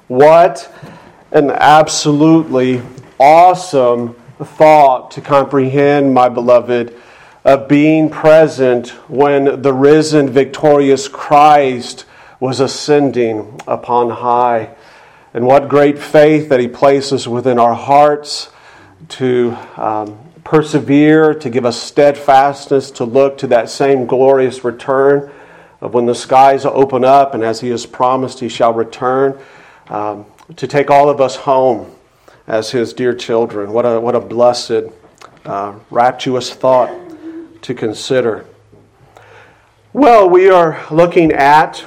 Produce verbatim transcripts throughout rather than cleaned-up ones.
What an absolutely awesome thought to comprehend, my beloved, of being present when the risen, victorious Christ was ascending upon high. And what great faith that He places within our hearts to um, persevere, to give us steadfastness, to look to that same glorious return of when the skies open up, and as He has promised, He shall return um, to take all of us home as His dear children. What a what a blessed, uh, rapturous thought to consider. Well, we are looking at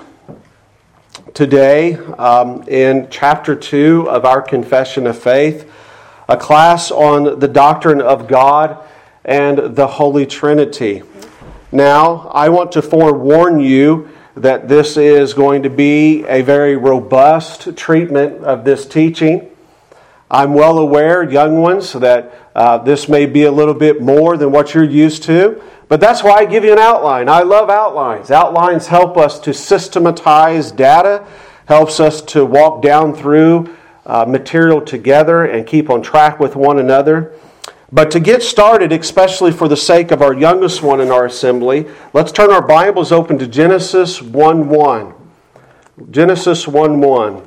today um, in chapter two of our Confession of Faith, a class on the doctrine of God and the Holy Trinity. Now, I want to forewarn you that this is going to be a very robust treatment of this teaching. I'm well aware, young ones, that uh, this may be a little bit more than what you're used to, but that's why I give you an outline. I love outlines. Outlines help us to systematize data, helps us to walk down through uh, material together and keep on track with one another. But to get started, especially for the sake of our youngest one in our assembly, let's turn our Bibles open to Genesis one one. Genesis one one.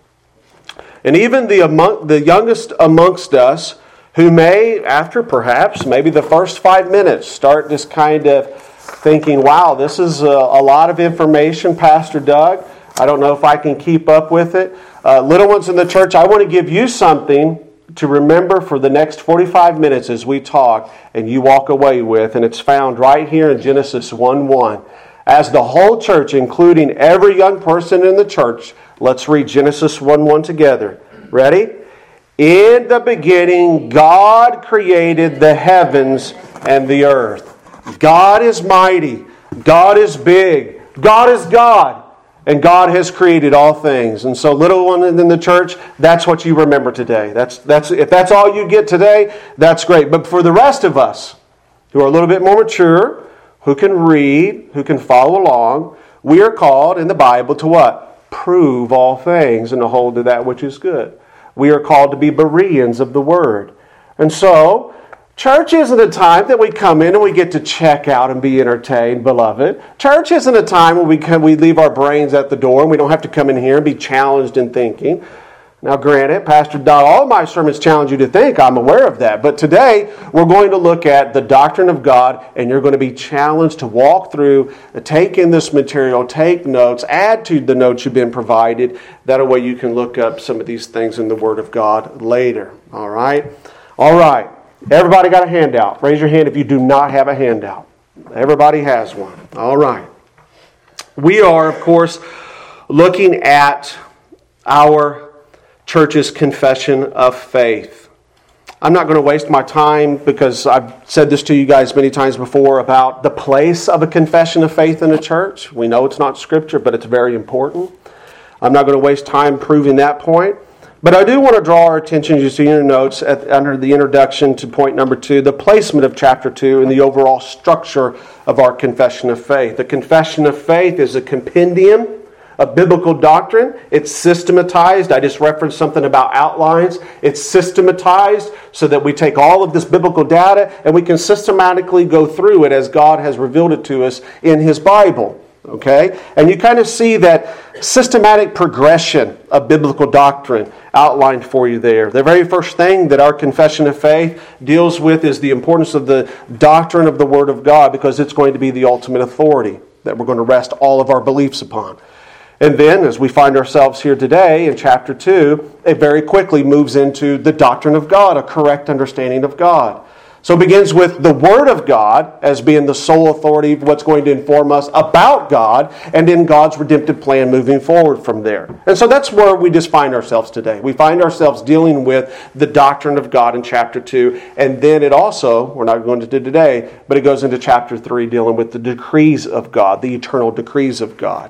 And even the among, the youngest amongst us, who may, after perhaps maybe the first five minutes, start just kind of thinking, wow, this is a, a lot of information, Pastor Doug. I don't know if I can keep up with it. Uh, little ones in the church, I want to give you something to remember for the next forty-five minutes as we talk and you walk away with, and it's found right here in Genesis one one. As the whole church, including every young person in the church, let's read Genesis one one together. Ready? In the beginning, God created the heavens and the earth. God is mighty. God is big. God is God. And God has created all things. And so, little one in the church, that's what you remember today. That's that's if that's all you get today, that's great. But for the rest of us, who are a little bit more mature, who can read, who can follow along, we are called in the Bible to what? Prove all things and to hold to that which is good. We are called to be Bereans of the Word. And so, church isn't a time that we come in and we get to check out and be entertained, beloved. Church isn't a time when we come, we leave our brains at the door and we don't have to come in here and be challenged in thinking. Now, granted, Pastor Dodd, all my sermons challenge you to think. I'm aware of that. But today, we're going to look at the doctrine of God, and you're going to be challenged to walk through, take in this material, take notes, add to the notes you've been provided. That way you can look up some of these things in the Word of God later. All right? All right. Everybody got a handout? Raise your hand if you do not have a handout. Everybody has one. All right. We are, of course, looking at our church's confession of faith. I'm not going to waste my time because I've said this to you guys many times before about the place of a confession of faith in a church. We know it's not Scripture, but it's very important. I'm not going to waste time proving that point. But I do want to draw our attention, you see in your notes, at, under the introduction to point number two, the placement of chapter two and the overall structure of our confession of faith. The confession of faith is a compendium of biblical doctrine. It's systematized. I just referenced something about outlines. It's systematized so that we take all of this biblical data and we can systematically go through it as God has revealed it to us in His Bible. Okay? And you kind of see that systematic progression of biblical doctrine outlined for you there. The very first thing that our confession of faith deals with is the importance of the doctrine of the Word of God, because it's going to be the ultimate authority that we're going to rest all of our beliefs upon. And then, as we find ourselves here today in chapter two, it very quickly moves into the doctrine of God, a correct understanding of God. So it begins with the Word of God as being the sole authority of what's going to inform us about God, and then God's redemptive plan moving forward from there. And so that's where we just find ourselves today. We find ourselves dealing with the doctrine of God in chapter two, and then it also, we're not going to do today, but it goes into chapter three dealing with the decrees of God, the eternal decrees of God.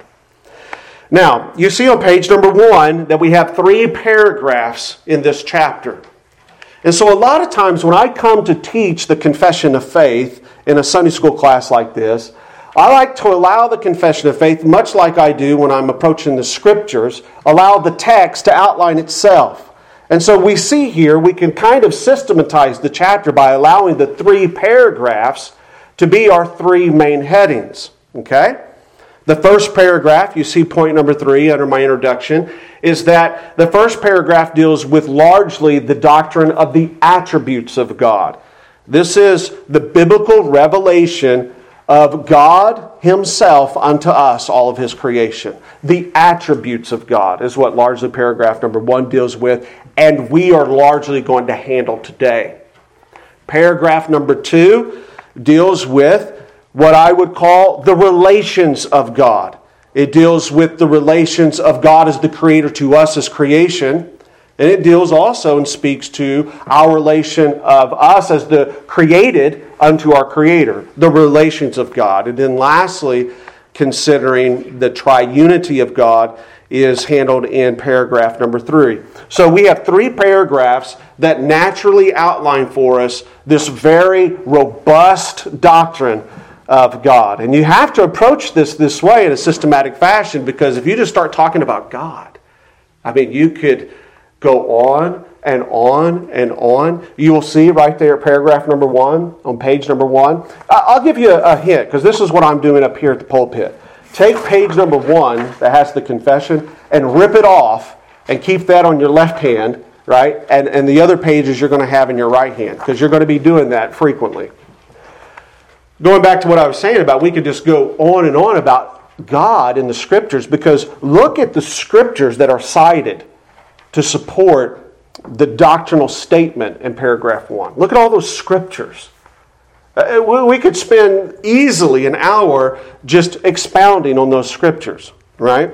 Now, you see on page number one that we have three paragraphs in this chapter. And so a lot of times when I come to teach the confession of faith in a Sunday school class like this, I like to allow the confession of faith, much like I do when I'm approaching the Scriptures, allow the text to outline itself. And so we see here, we can kind of systematize the chapter by allowing the three paragraphs to be our three main headings. Okay? The first paragraph, you see point number three under my introduction, is that the first paragraph deals with largely the doctrine of the attributes of God. This is the biblical revelation of God Himself unto us, all of His creation. The attributes of God is what largely paragraph number one deals with, and we are largely going to handle today. Paragraph number two deals with what I would call the relations of God. It deals with the relations of God as the Creator to us as creation. And it deals also and speaks to our relation of us as the created unto our Creator, the relations of God. And then lastly, considering the triunity of God is handled in paragraph number three. So we have three paragraphs that naturally outline for us this very robust doctrine of God. And you have to approach this this way in a systematic fashion, because if you just start talking about God, I mean, you could go on and on and on. You will see right there, paragraph number one, on page number one. I'll give you a hint, because this is what I'm doing up here at the pulpit. Take page number one that has the confession and rip it off and keep that on your left hand, right? And, and the other pages you're going to have in your right hand, because you're going to be doing that frequently. Going back to what I was saying about, we could just go on and on about God in the Scriptures, because look at the Scriptures that are cited to support the doctrinal statement in paragraph one. Look at all those Scriptures. Uh, we could spend easily an hour just expounding on those Scriptures, right?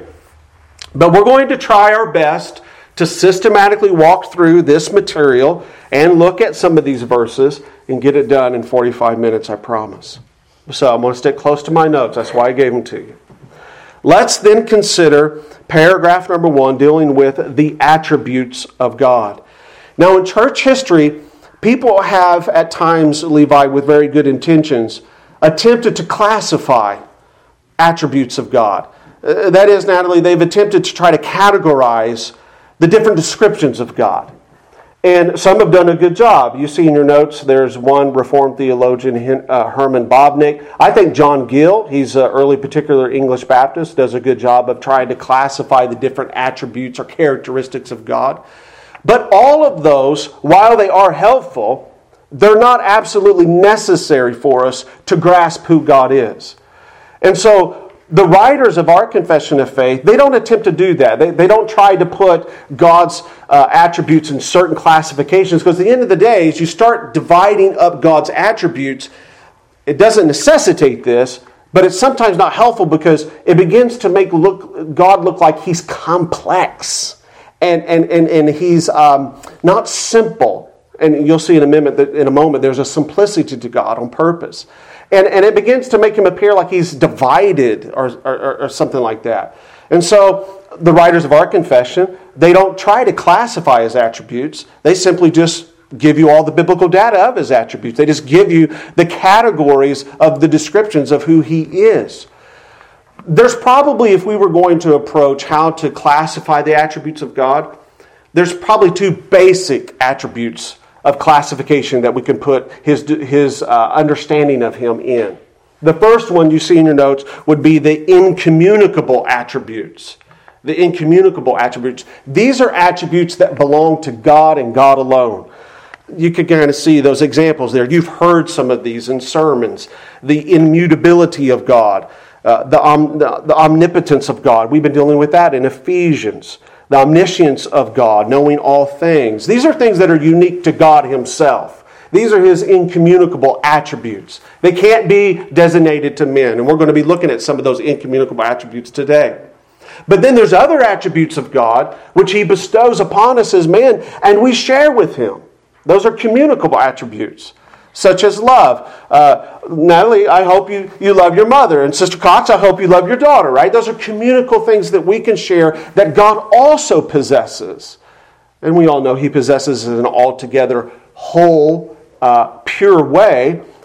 But we're going to try our best to systematically walk through this material and look at some of these verses and get it done in forty-five minutes, I promise. So I'm going to stick close to my notes. That's why I gave them to you. Let's then consider paragraph number one, dealing with the attributes of God. Now, in church history, people have at times, Levi, with very good intentions, attempted to classify attributes of God. Uh, that is, Natalie, they've attempted to try to categorize the different descriptions of God. And some have done a good job. You see in your notes, there's one Reformed theologian, uh, Herman Bobnick. I think John Gill, he's an early particular English Baptist, does a good job of trying to classify the different attributes or characteristics of God. But all of those, while they are helpful, they're not absolutely necessary for us to grasp who God is. And so the writers of our confession of faith, they don't attempt to do that. They, they don't try to put God's uh, attributes in certain classifications, because at the end of the day, as you start dividing up God's attributes, it doesn't necessitate this, but it's sometimes not helpful because it begins to make look God look like He's complex and, and, and, and He's um, not simple. And you'll see in a moment that in a moment there's a simplicity to God on purpose. And, and it begins to make Him appear like He's divided or, or, or something like that. And so the writers of our confession, they don't try to classify His attributes. They simply just give you all the biblical data of His attributes. They just give you the categories of the descriptions of who He is. There's probably, if we were going to approach how to classify the attributes of God, there's probably two basic attributes of classification that we can put his, his uh, understanding of Him in. The first one you see in your notes would be the incommunicable attributes. The incommunicable attributes. These are attributes that belong to God and God alone. You can kind of see those examples there. You've heard some of these in sermons. The immutability of God. Uh, the, om- the, the omnipotence of God. We've been dealing with that in Ephesians. The omniscience of God, knowing all things. These are things that are unique to God Himself. These are His incommunicable attributes. They can't be designated to men. And we're going to be looking at some of those incommunicable attributes today. But then there's other attributes of God which He bestows upon us as men, and we share with Him. Those are communicable attributes, such as love. Uh, Natalie, I hope you, you love your mother. And Sister Cox, I hope you love your daughter, right? Those are communicable things that we can share that God also possesses. And we all know He possesses in an altogether whole, uh, pure way.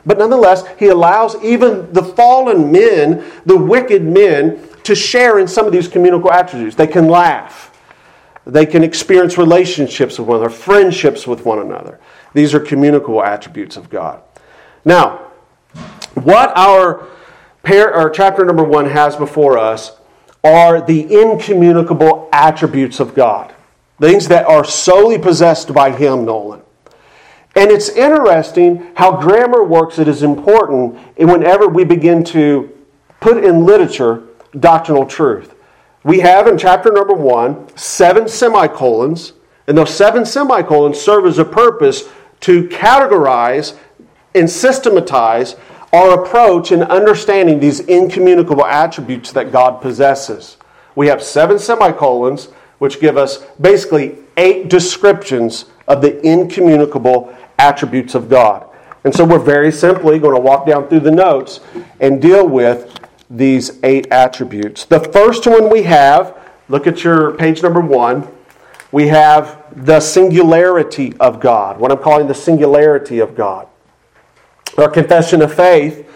But nonetheless, he allows even the fallen men, the wicked men, to share in some of these communicable attributes. They can laugh. They can experience relationships with one another, friendships with one another. These are communicable attributes of God. Now, what our, par- our chapter number one has before us are the incommunicable attributes of God. Things that are solely possessed by Him, Nolan. And it's interesting how grammar works. It is important whenever we begin to put in literature doctrinal truth. We have in chapter number one seven semicolons, and those seven semicolons serve as a purpose to categorize and systematize our approach in understanding these incommunicable attributes that God possesses. We have seven semicolons, which give us basically eight descriptions of the incommunicable attributes of God. And so we're very simply going to walk down through the notes and deal with these eight attributes. The first one we have, look at your page number one, we have the singularity of God, what I'm calling the singularity of God. Our confession of faith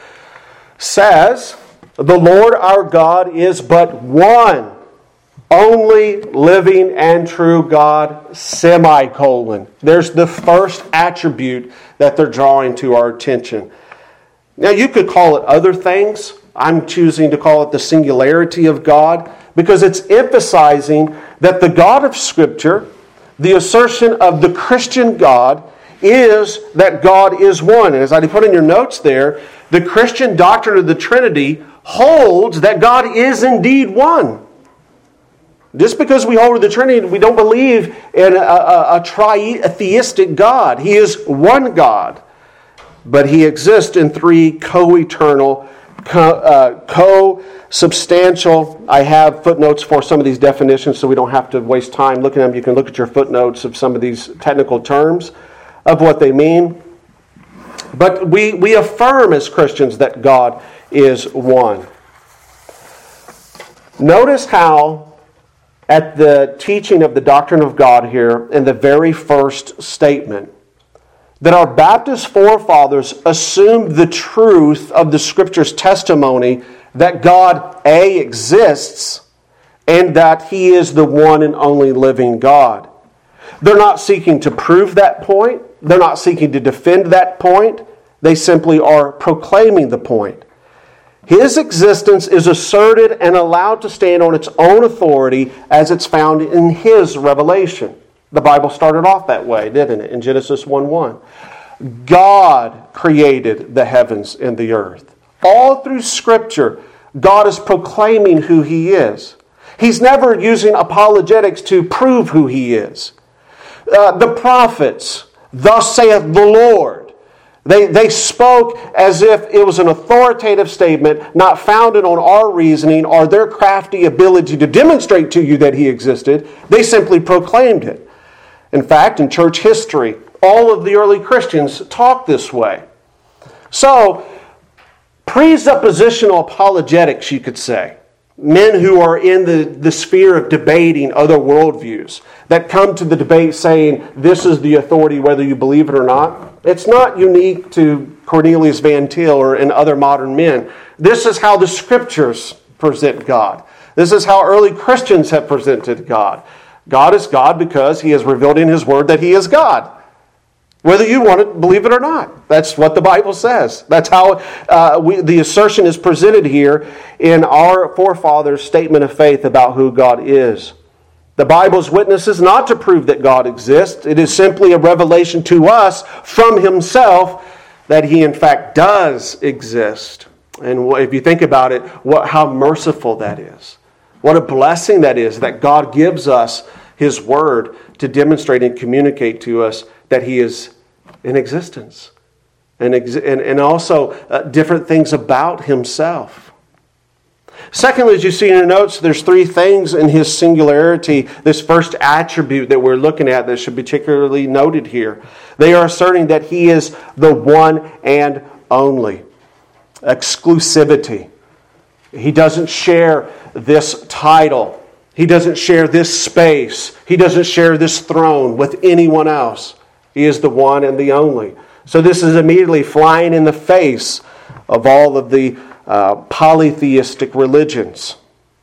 says, the Lord our God is but one, only living and true God, semicolon. There's the first attribute that they're drawing to our attention. Now, you could call it other things. I'm choosing to call it the singularity of God because it's emphasizing that the God of Scripture, the assertion of the Christian God, is that God is one. And as I put in your notes there, the Christian doctrine of the Trinity holds that God is indeed one. Just because we hold the Trinity, we don't believe in a, a, a tritheistic God. He is one God, but He exists in three co-eternal, co, uh, co-substantial. I have footnotes for some of these definitions so we don't have to waste time looking at them. You can look at your footnotes of some of these technical terms of what they mean. But we, we affirm as Christians that God is one. Notice how at the teaching of the doctrine of God here in the very first statement, that our Baptist forefathers assumed the truth of the Scripture's testimony that God, A, exists, and that He is the one and only living God. They're not seeking to prove that point. They're not seeking to defend that point. They simply are proclaiming the point. His existence is asserted and allowed to stand on its own authority as it's found in His revelation. The Bible started off that way, didn't it? In Genesis one one. God created the heavens and the earth. All through Scripture, God is proclaiming who He is. He's never using apologetics to prove who He is. Uh, the prophets, thus saith the Lord. They, they spoke as if it was an authoritative statement, not founded on our reasoning or their crafty ability to demonstrate to you that He existed. They simply proclaimed it. In fact, in church history, all of the early Christians talked this way. So, presuppositional apologetics, you could say. Men who are in the, the sphere of debating other worldviews, that come to the debate saying, this is the authority whether you believe it or not. It's not unique to Cornelius Van Til or and other modern men. This is how the Scriptures present God. This is how early Christians have presented God. God is God because He has revealed in His Word that He is God. Whether you want to believe it or not. That's what the Bible says. That's how uh, we, the assertion is presented here in our forefathers' statement of faith about who God is. The Bible's witness is not to prove that God exists. It is simply a revelation to us from Himself that He in fact does exist. And if you think about it, what, how merciful that is. What a blessing that is that God gives us His Word to demonstrate and communicate to us that He is in existence. And, ex- and, and also uh, different things about Himself. Secondly, as you see in your notes, there's three things in His singularity, this first attribute that we're looking at that should be particularly noted here. They are asserting that He is the one and only. Exclusivity. He doesn't share this title. He doesn't share this space. He doesn't share this throne with anyone else. He is the one and the only. So this is immediately flying in the face of all of the uh, polytheistic religions,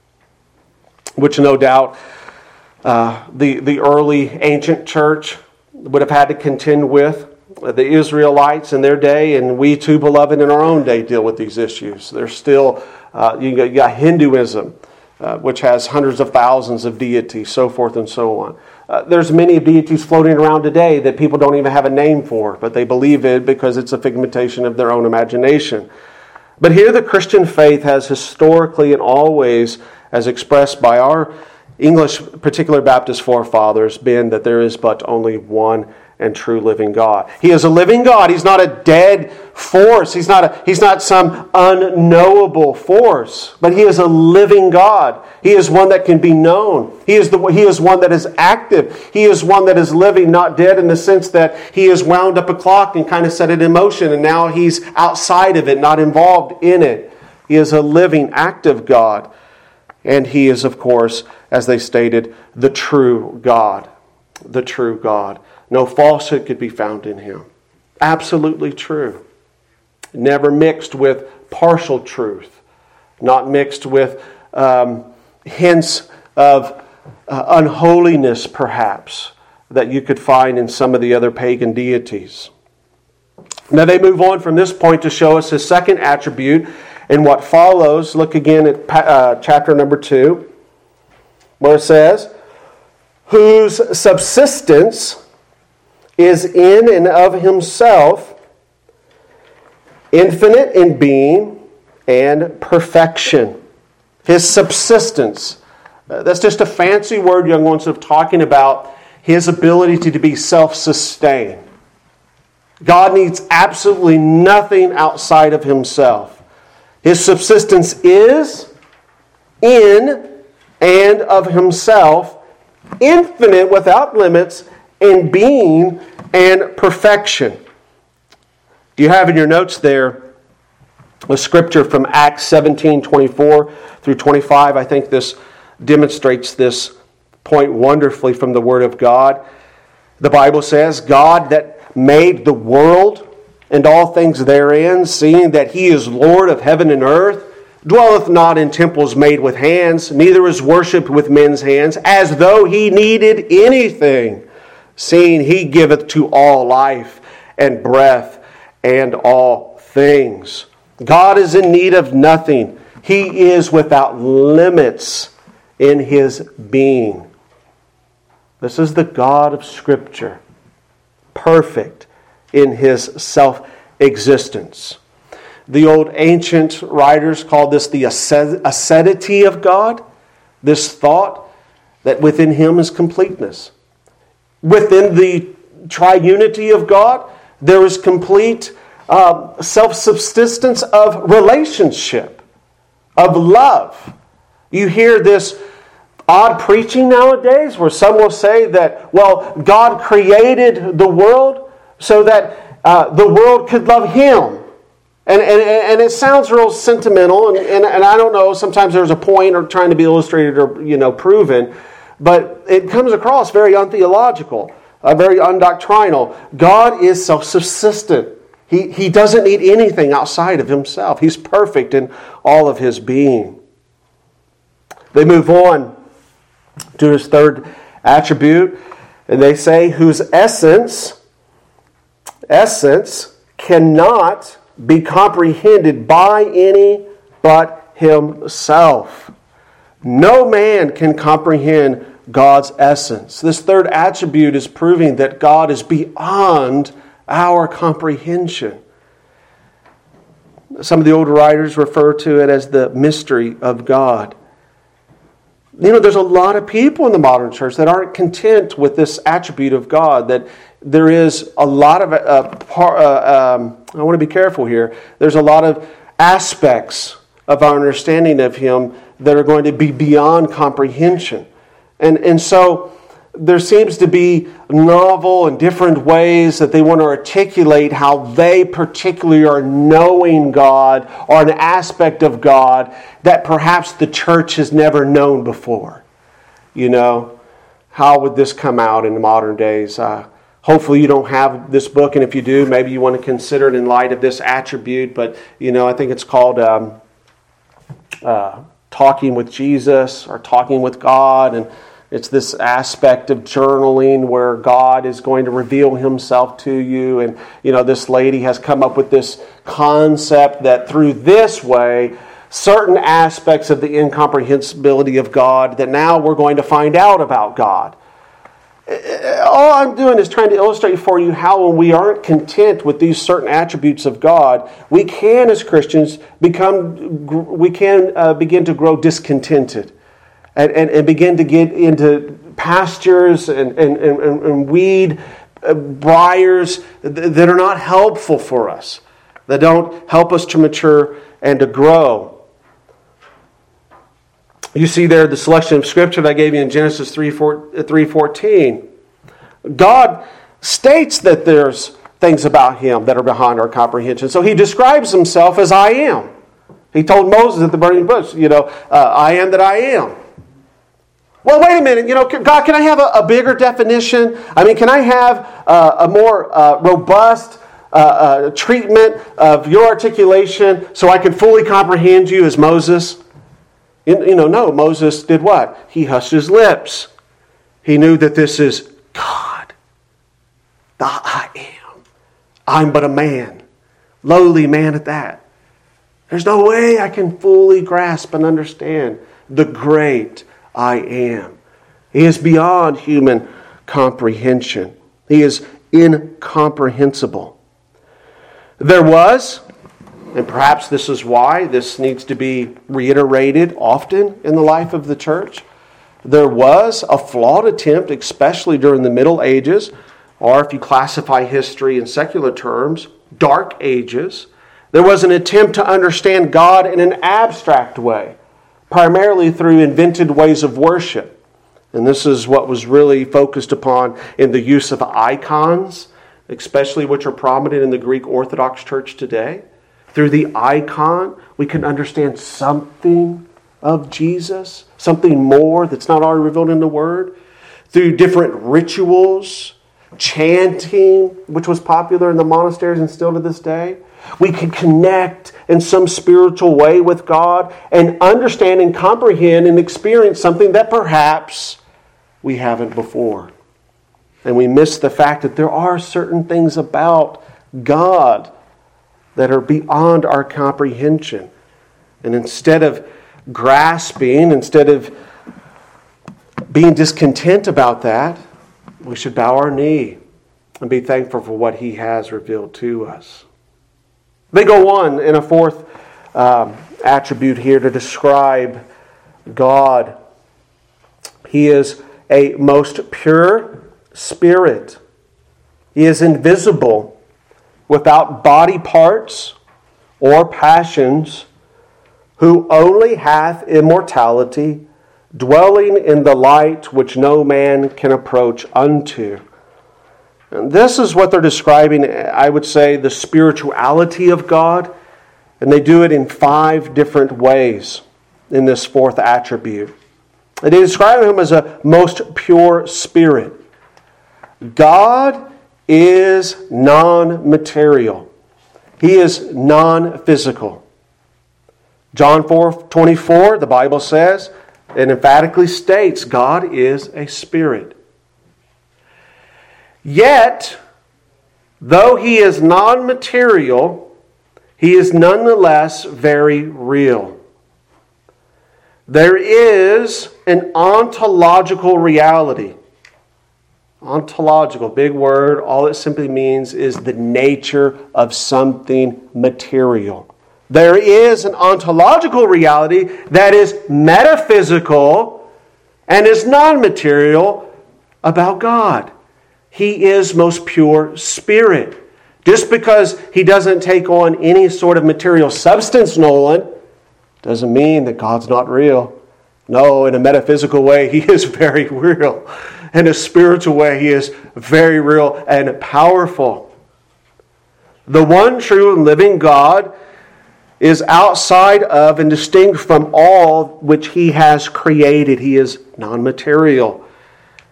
which no doubt uh, the, the early ancient church would have had to contend with. The Israelites in their day, and we too, beloved, in our own day, deal with these issues. There's still, uh, you, got, you got Hinduism, uh, which has hundreds of thousands of deities, so forth and so on. Uh, there's many deities floating around today that people don't even have a name for, but they believe it because it's a figmentation of their own imagination. But here the Christian faith has historically and always, as expressed by our English, particular Baptist forefathers, been that there is but only one and true living God. He is a living God. He's not a dead force. He's not a, he's not some unknowable force, but He is a living God. He is one that can be known. He is the He is one that is active. He is one that is living, not dead, in the sense that He has wound up a clock and kind of set it in motion, and now He's outside of it, not involved in it. He is a living, active God. And He is, of course, as they stated, the true God. The true God. No falsehood could be found in Him. Absolutely true. Never mixed with partial truth. Not mixed with um, hints of uh, unholiness, perhaps, that you could find in some of the other pagan deities. Now they move on from this point to show us His second attribute in what follows. Look again at uh, chapter number two, where it says, whose subsistence is in and of Himself, infinite in being and perfection. His subsistence. Uh, that's just a fancy word, young ones, of talking about His ability to, to be self-sustained. God needs absolutely nothing outside of Himself. His subsistence is in and of Himself, infinite without limits, in being and perfection. You have in your notes there a scripture from Acts seventeen, twenty-four through twenty-five. I think this demonstrates this point wonderfully from the Word of God. The Bible says, God that made the world and all things therein, seeing that He is Lord of heaven and earth, dwelleth not in temples made with hands, neither is worshipped with men's hands, as though He needed anything, seeing He giveth to all life and breath and all things. God is in need of nothing. He is without limits in His being. This is the God of Scripture, perfect in His self-existence. The old ancient writers called this the aseity of God, this thought that within Him is completeness. Within the triunity of God, there is complete uh, self-subsistence of relationship, of love. You hear this odd preaching nowadays where some will say that, well, God created the world so that uh, the world could love Him. And, and, and it sounds real sentimental, and, and, and I don't know, sometimes there's a point or trying to be illustrated or, you know, proven, but it comes across very untheological, uh, very undoctrinal. God is self-subsistent. He, he doesn't need anything outside of Himself. He's perfect in all of His being. They move on to His third attribute, and they say, whose essence, essence cannot be comprehended by any but Himself. No man can comprehend God's essence. This third attribute is proving that God is beyond our comprehension. Some of the older writers refer to it as the mystery of God. You know, there's a lot of people in the modern church that aren't content with this attribute of God, that there is a lot of, uh, par, uh, um, I want to be careful here, there's a lot of aspects of our understanding of Him that are going to be beyond comprehension. And, and so there seems to be novel and different ways that they want to articulate how they particularly are knowing God or an aspect of God that perhaps the church has never known before. You know, how would this come out in modern days? Uh, Hopefully you don't have this book, and if you do, maybe you want to consider it in light of this attribute. But, you know, I think it's called um, uh, Talking with Jesus or Talking with God. And it's this aspect of journaling where God is going to reveal himself to you. And, you know, this lady has come up with this concept that through this way, certain aspects of the incomprehensibility of God that now we're going to find out about God. All I'm doing is trying to illustrate for you how when we aren't content with these certain attributes of God, we can, as Christians, become we can uh, begin to grow discontented and, and, and begin to get into pastures and, and, and, and weed uh, briars that are not helpful for us, that don't help us to mature and to grow. You see there the selection of Scripture that I gave you in Genesis three fourteen. God states that there's things about Him that are beyond our comprehension. So He describes Himself as I am. He told Moses at the burning bush, you know, uh, I am that I am. Well, wait a minute. You know, God, can I have a, a bigger definition? I mean, can I have uh, a more uh, robust uh, uh, treatment of your articulation so I can fully comprehend you as Moses? You know, no, Moses did what? He hushed his lips. He knew that this is God. The I am. I'm but a man. Lowly man at that. There's no way I can fully grasp and understand the great I am. He is beyond human comprehension. He is incomprehensible. There was... And perhaps this is why this needs to be reiterated often in the life of the church. There was a flawed attempt, especially during the Middle Ages, or if you classify history in secular terms, Dark Ages. There was an attempt to understand God in an abstract way, primarily through invented ways of worship. And this is what was really focused upon in the use of icons, especially which are prominent in the Greek Orthodox Church today. Through the icon, we can understand something of Jesus, something more that's not already revealed in the Word. Through different rituals, chanting, which was popular in the monasteries and still to this day, we can connect in some spiritual way with God and understand and comprehend and experience something that perhaps we haven't before. And we miss the fact that there are certain things about God that are beyond our comprehension. And instead of grasping, instead of being discontent about that, we should bow our knee and be thankful for what He has revealed to us. They go on in a fourth um, attribute here to describe God. He is a most pure spirit. He is invisible, without body parts or passions, who only hath immortality, dwelling in the light which no man can approach unto. And this is what they're describing, I would say, the spirituality of God. And they do it in five different ways in this fourth attribute. And they describe Him as a most pure spirit. God is non-material. He is non-physical. John four twenty-four, the Bible says, and emphatically states, God is a spirit. Yet, though He is non-material, He is nonetheless very real. There is an ontological reality. Ontological, big word. All it simply means is the nature of something material. There is an ontological reality that is metaphysical and is non-material about God. He is most pure spirit. Just because He doesn't take on any sort of material substance, Nolan, doesn't mean that God's not real. No, in a metaphysical way, He is very real. In a spiritual way, He is very real and powerful. The one true and living God is outside of and distinct from all which He has created. He is non-material.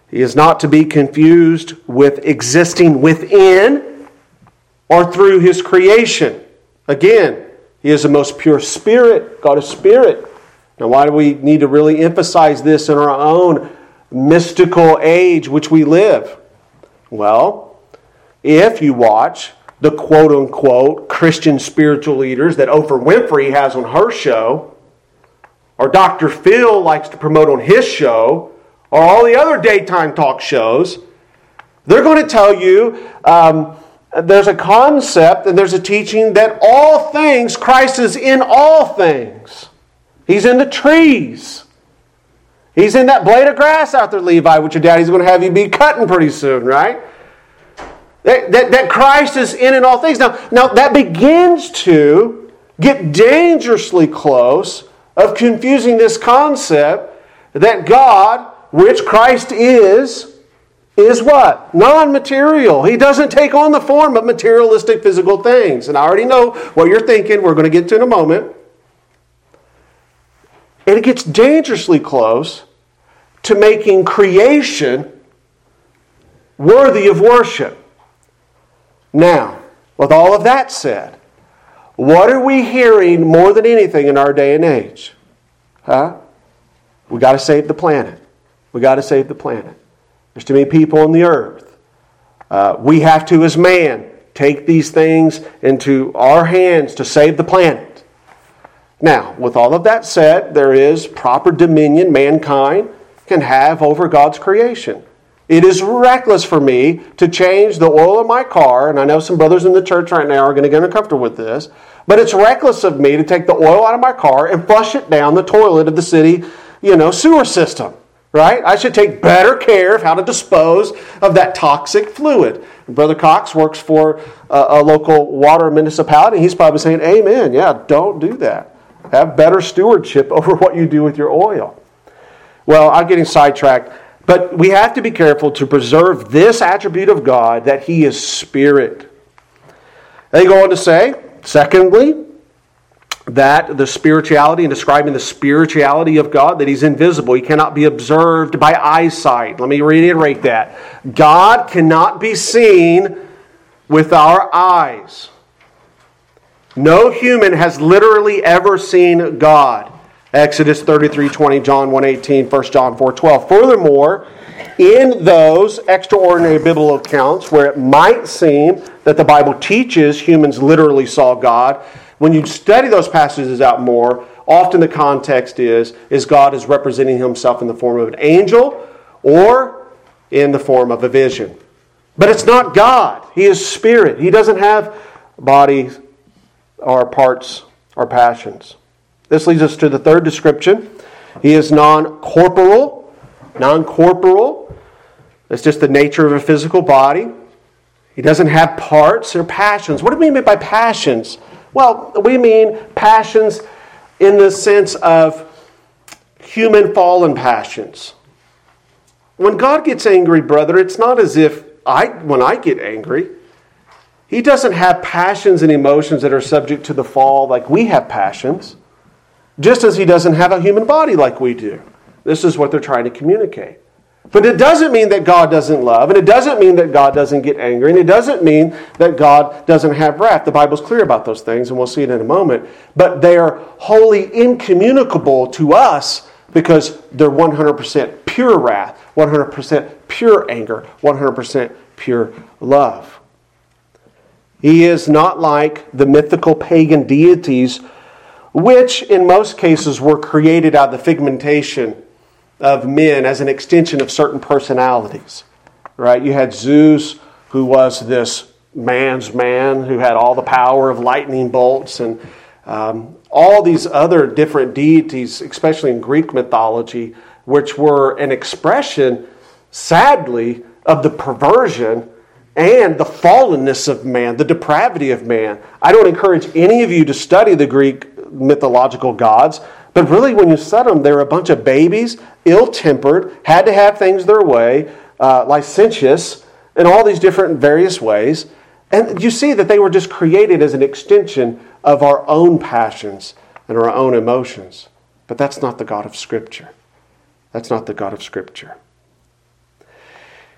He is not to be confused with existing within or through His creation. Again, He is the most pure spirit. God is spirit. Now, why do we need to really emphasize this in our own mystical age which we live? Well, if you watch the quote-unquote Christian spiritual leaders that Oprah Winfrey has on her show, or Doctor Phil likes to promote on his show, or all the other daytime talk shows, they're going to tell you um, there's a concept and there's a teaching that all things, Christ is in all things. He's in the trees. He's in that blade of grass out there, Levi, which your daddy's going to have you be cutting pretty soon, right? That, that, that Christ is in in all things. Now, now, that begins to get dangerously close of confusing this concept that God, which Christ is, is what? Non-material. He doesn't take on the form of materialistic physical things. And I already know what you're thinking. We're going to get to in a moment. And it gets dangerously close to making creation worthy of worship. Now, with all of that said, what are we hearing more than anything in our day and age? Huh? We got to save the planet. We got to save the planet. There's too many people on the earth. Uh, we have to, as man, take these things into our hands to save the planet. Now, with all of that said, there is proper dominion mankind can have over God's creation. It is reckless for me to change the oil of my car, and I know some brothers in the church right now are going to get uncomfortable with this, but it's reckless of me to take the oil out of my car and flush it down the toilet of the city, you know, sewer system, right? I should take better care of how to dispose of that toxic fluid. Brother Cox works for a, a local water municipality. He's probably saying, amen, yeah, don't do that. Have better stewardship over what you do with your oil. Well, I'm getting sidetracked. But we have to be careful to preserve this attribute of God, that He is Spirit. They go on to say, secondly, that the spirituality, and describing the spirituality of God, that He's invisible. He cannot be observed by eyesight. Let me reiterate that. God cannot be seen with our eyes. No human has literally ever seen God. Exodus thirty-three twenty, John one eighteen, First John four twelve. Furthermore, in those extraordinary biblical accounts where it might seem that the Bible teaches humans literally saw God, when you study those passages out more, often the context is, is God is representing Himself in the form of an angel or in the form of a vision. But it's not God. He is Spirit. He doesn't have bodies or parts or passions. This leads us to the third description. He is non-corporal. Non-corporal. It's just the nature of a physical body. He doesn't have parts or passions. What do we mean by passions? Well, we mean passions in the sense of human fallen passions. When God gets angry, brother, it's not as if I, when I get angry, He doesn't have passions and emotions that are subject to the fall like we have passions. Just as He doesn't have a human body like we do. This is what they're trying to communicate. But it doesn't mean that God doesn't love, and it doesn't mean that God doesn't get angry, and it doesn't mean that God doesn't have wrath. The Bible's clear about those things, and we'll see it in a moment. But they are wholly incommunicable to us because they're one hundred percent pure wrath, one hundred percent pure anger, one hundred percent pure love. He is not like the mythical pagan deities, which in most cases were created out of the figmentation of men as an extension of certain personalities. Right? You had Zeus, who was this man's man, who had all the power of lightning bolts, and um, all these other different deities, especially in Greek mythology, which were an expression, sadly, of the perversion and the fallenness of man, the depravity of man. I don't encourage any of you to study the Greek mythological gods, but really when you study them, they're a bunch of babies, ill-tempered, had to have things their way, uh, licentious, in all these different various ways. And you see that they were just created as an extension of our own passions and our own emotions. But that's not the God of Scripture. That's not the God of Scripture.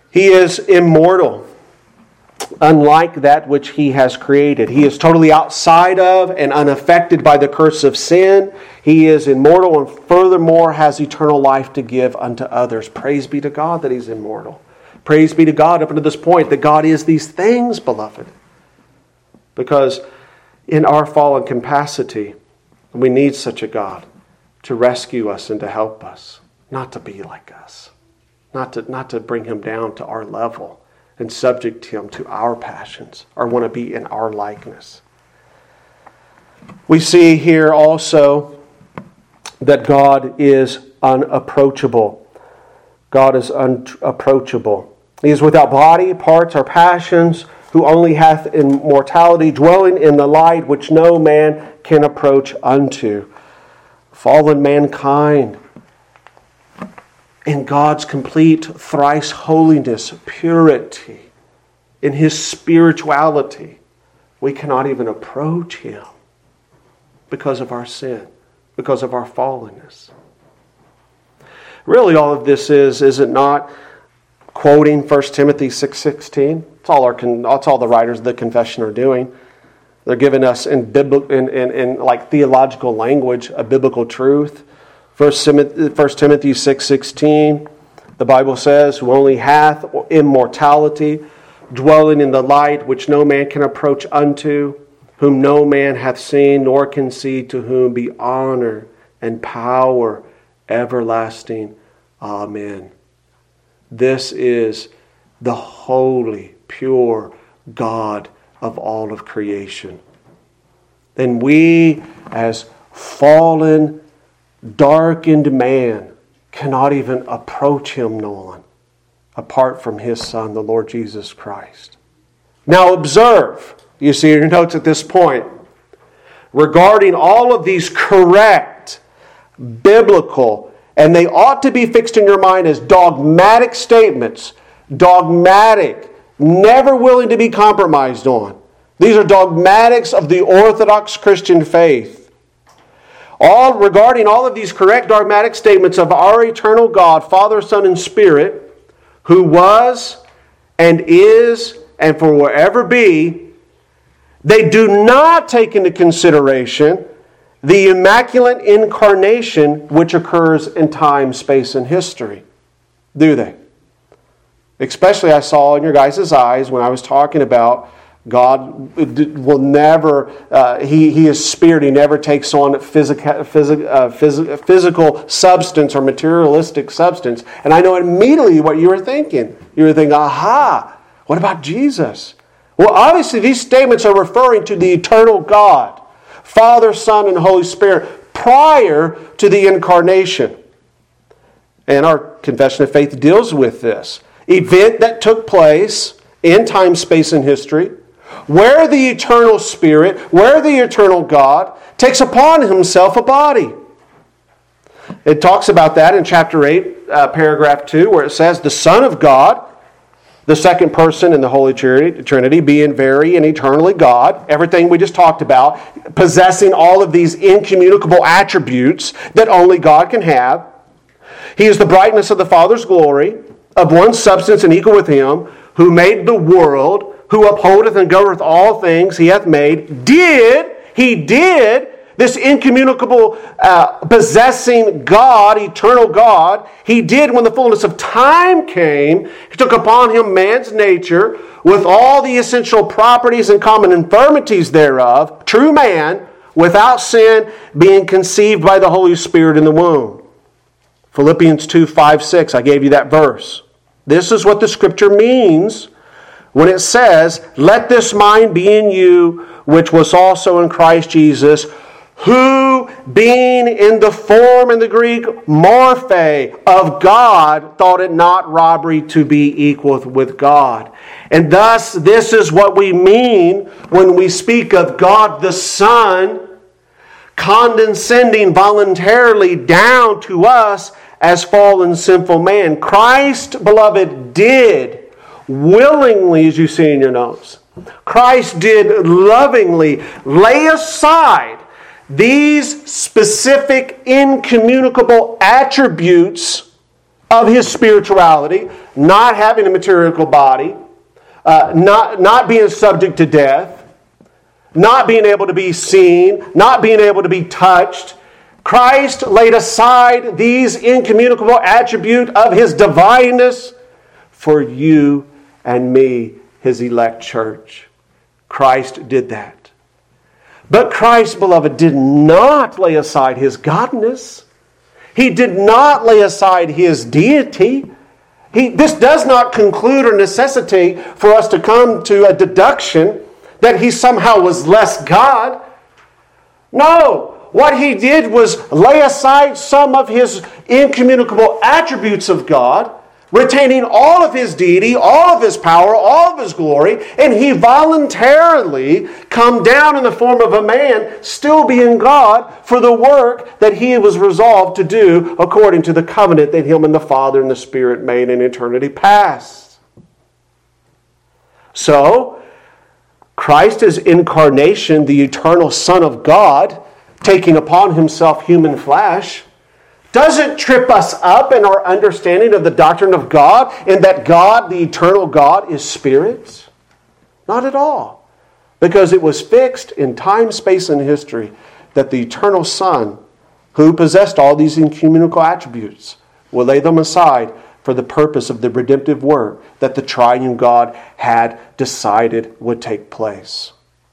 He is immortal, unlike that which He has created. He is totally outside of and unaffected by the curse of sin. He is immortal and furthermore has eternal life to give unto others. Praise be to God that He's immortal. Praise be to God up unto this point that God is these things, beloved. Because in our fallen capacity, we need such a God to rescue us and to help us, not to be like us, not to, not to bring Him down to our level and subject Him to our passions or want to be in our likeness. We see here also that God is unapproachable. God is unapproachable. He is without body, parts, or passions, who only hath immortality, dwelling in the light which no man can approach unto. Fallen mankind, in God's complete thrice holiness, purity, in His spirituality, we cannot even approach Him because of our sin, because of our fallenness. Really, all of this is, is it not, quoting First Timothy six sixteen? That's all, our, that's all the writers of the confession are doing. They're giving us in, biblical, in, in, in like theological language a biblical truth. First Timothy six sixteen, the Bible says, who only hath immortality, dwelling in the light which no man can approach unto, whom no man hath seen nor can see, to whom be honor and power everlasting. Amen. This is the holy, pure God of all of creation. Then we, as fallen, darkened man, cannot even approach Him, Nolan, apart from His Son, the Lord Jesus Christ. Now observe, you see in your notes at this point, regarding all of these correct, biblical, and they ought to be fixed in your mind as dogmatic statements, dogmatic, never willing to be compromised on. These are dogmatics of the Orthodox Christian faith. All regarding all of these correct dogmatic statements of our eternal God, Father, Son, and Spirit, who was and is and for will ever be, they do not take into consideration the immaculate incarnation which occurs in time, space, and history. Do they? Especially I saw in your guys' eyes when I was talking about God will never, uh, he, he is spirit. He never takes on physical, physical, uh, phys- physical substance or materialistic substance. And I know immediately what you were thinking. You were thinking, aha, what about Jesus? Well, obviously these statements are referring to the eternal God, Father, Son, and Holy Spirit, prior to the incarnation. And our confession of faith deals with this event that took place in time, space, and history, where the eternal Spirit, where the eternal God takes upon Himself a body. It talks about that in chapter eight, uh, paragraph two, where it says, the Son of God, the second person in the Holy Trinity, being very and eternally God, everything we just talked about, possessing all of these incommunicable attributes that only God can have. He is the brightness of the Father's glory, of one substance and equal with Him, who made the world, who upholdeth and governeth all things He hath made, did, He did, this incommunicable, uh, possessing God, eternal God, He did when the fullness of time came. He took upon Him man's nature with all the essential properties and common infirmities thereof, true man, without sin, being conceived by the Holy Spirit in the womb. Philippians two, five, six, I gave you that verse. This is what the Scripture means when it says, let this mind be in you, which was also in Christ Jesus, who, being in the form in the Greek, morphe, of God, thought it not robbery to be equal with God. And thus, this is what we mean when we speak of God the Son condescending voluntarily down to us as fallen sinful man. Christ, beloved, did willingly, as you see in your notes, Christ did lovingly lay aside these specific incommunicable attributes of his spirituality, not having a material body, uh, not, not being subject to death, not being able to be seen, not being able to be touched. Christ laid aside these incommunicable attributes of his divineness for you and me, his elect church. Christ did that. But Christ, beloved, did not lay aside his godness. He did not lay aside his deity. He, this does not conclude or necessitate for us to come to a deduction that he somehow was less God. No. What he did was lay aside some of his incommunicable attributes of God, retaining all of his deity, all of his power, all of his glory, and he voluntarily come down in the form of a man, still being God, for the work that he was resolved to do according to the covenant that him and the Father and the Spirit made in eternity past. So, Christ's incarnation, the eternal Son of God, taking upon himself human flesh, doesn't trip us up in our understanding of the doctrine of God and that God, the eternal God, is spirit. Not at all. Because it was fixed in time, space, and history that the eternal Son, who possessed all these incommunicable attributes, will lay them aside for the purpose of the redemptive work that the triune God had decided would take place.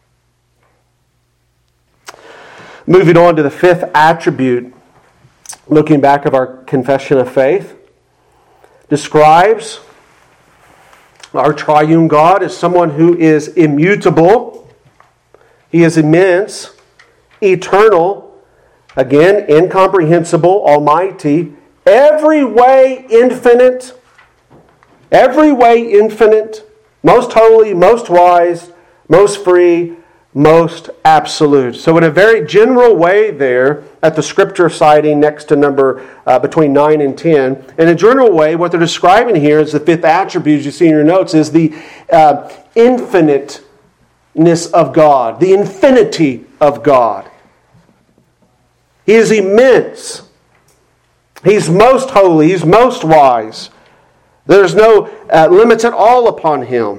Moving on to the fifth attribute, looking back of our confession of faith, describes our triune God as someone who is immutable. He is immense, eternal, again, incomprehensible, almighty, every way infinite, every way infinite, most holy, most wise, most free, most absolute. So in a very general way there, at the scripture citing next to number uh, between nine and ten, in a general way, what they're describing here is the fifth attribute you see in your notes is the uh, infiniteness of God, the infinity of God. He is immense. He's most holy. He's most wise. There's no uh, limits at all upon him.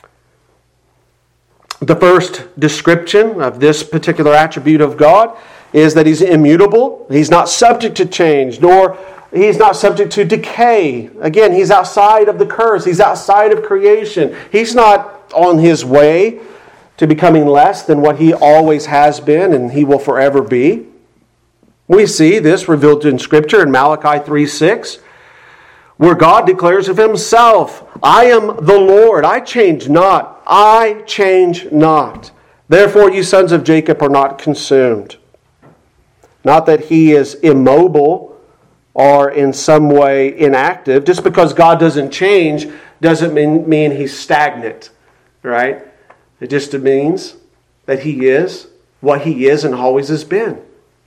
The first description of this particular attribute of God is that he's immutable. He's not subject to change, nor he's not subject to decay. Again, he's outside of the curse. He's outside of creation. He's not on his way to becoming less than what he always has been and he will forever be. We see this revealed in Scripture in Malachi three six, where God declares of himself, I am the Lord, I change not, I change not. Therefore you sons of Jacob are not consumed. Not that he is immobile or in some way inactive. Just because God doesn't change doesn't mean, mean he's stagnant, right? It just means that he is what he is and always has been.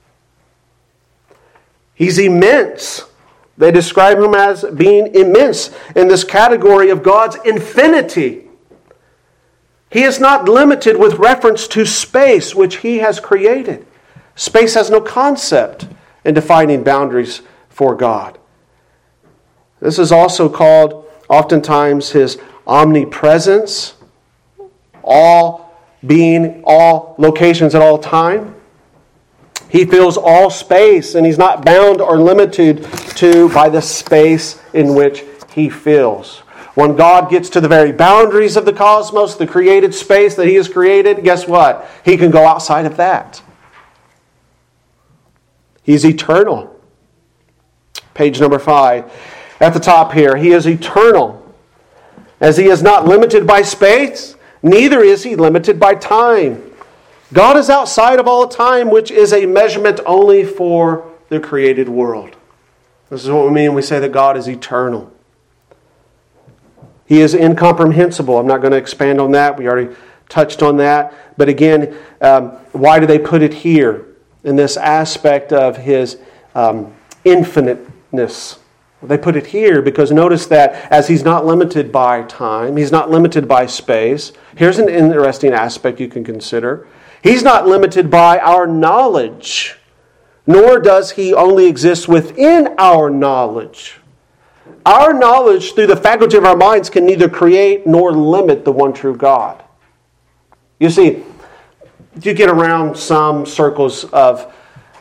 He's immense. They describe him as being immense in this category of God's infinity. He is not limited with reference to space, which he has created. Space has no concept in defining boundaries for God. This is also called oftentimes his omnipresence, all being, all locations at all time. He fills all space, and he's not bound or limited to by the space in which he fills. When God gets to the very boundaries of the cosmos, the created space that he has created, guess what? He can go outside of that. He's eternal. Page number five. At the top here, he is eternal. As he is not limited by space, neither is he limited by time. God is outside of all time, which is a measurement only for the created world. This is what we mean when we say that God is eternal. He is incomprehensible. I'm not going to expand on that. We already touched on that. But again, um, why do they put it here in this aspect of his um, infiniteness? They put it here because notice that as he's not limited by time, he's not limited by space. Here's an interesting aspect you can consider. He's not limited by our knowledge, nor does he only exist within our knowledge. our knowledge through the faculty of our minds can neither create nor limit the one true God. You see, you get around some circles of,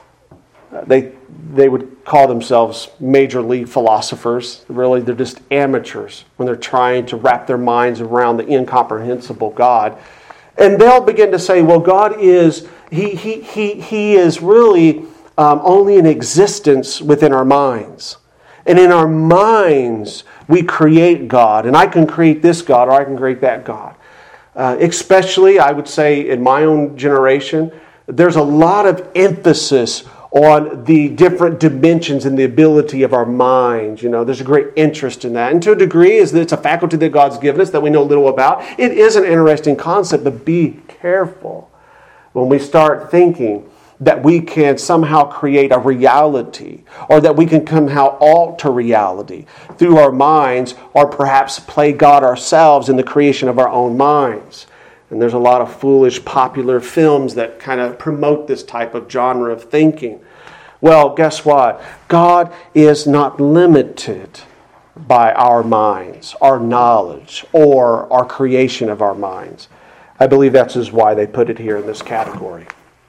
they they would call themselves major league philosophers. Really, they're just amateurs when they're trying to wrap their minds around the incomprehensible God. And they'll begin to say, well, God is, He, he, he, he is really um, only in existence within our minds. And in our minds, we create God. And I can create this God or I can create that God. Uh, especially, I would say, in my own generation, there's a lot of emphasis on the different dimensions and the ability of our minds. You know, there's a great interest in that. And to a degree, is that it's a faculty that God's given us that we know little about. It is an interesting concept, but be careful when we start thinking that we can somehow create a reality or that we can somehow alter reality through our minds or perhaps play God ourselves in the creation of our own minds. And there's a lot of foolish popular films that kind of promote this type of genre of thinking. Well, guess what? God is not limited by our minds, our knowledge, or our creation of our minds. I believe that's just why they put it here in this category.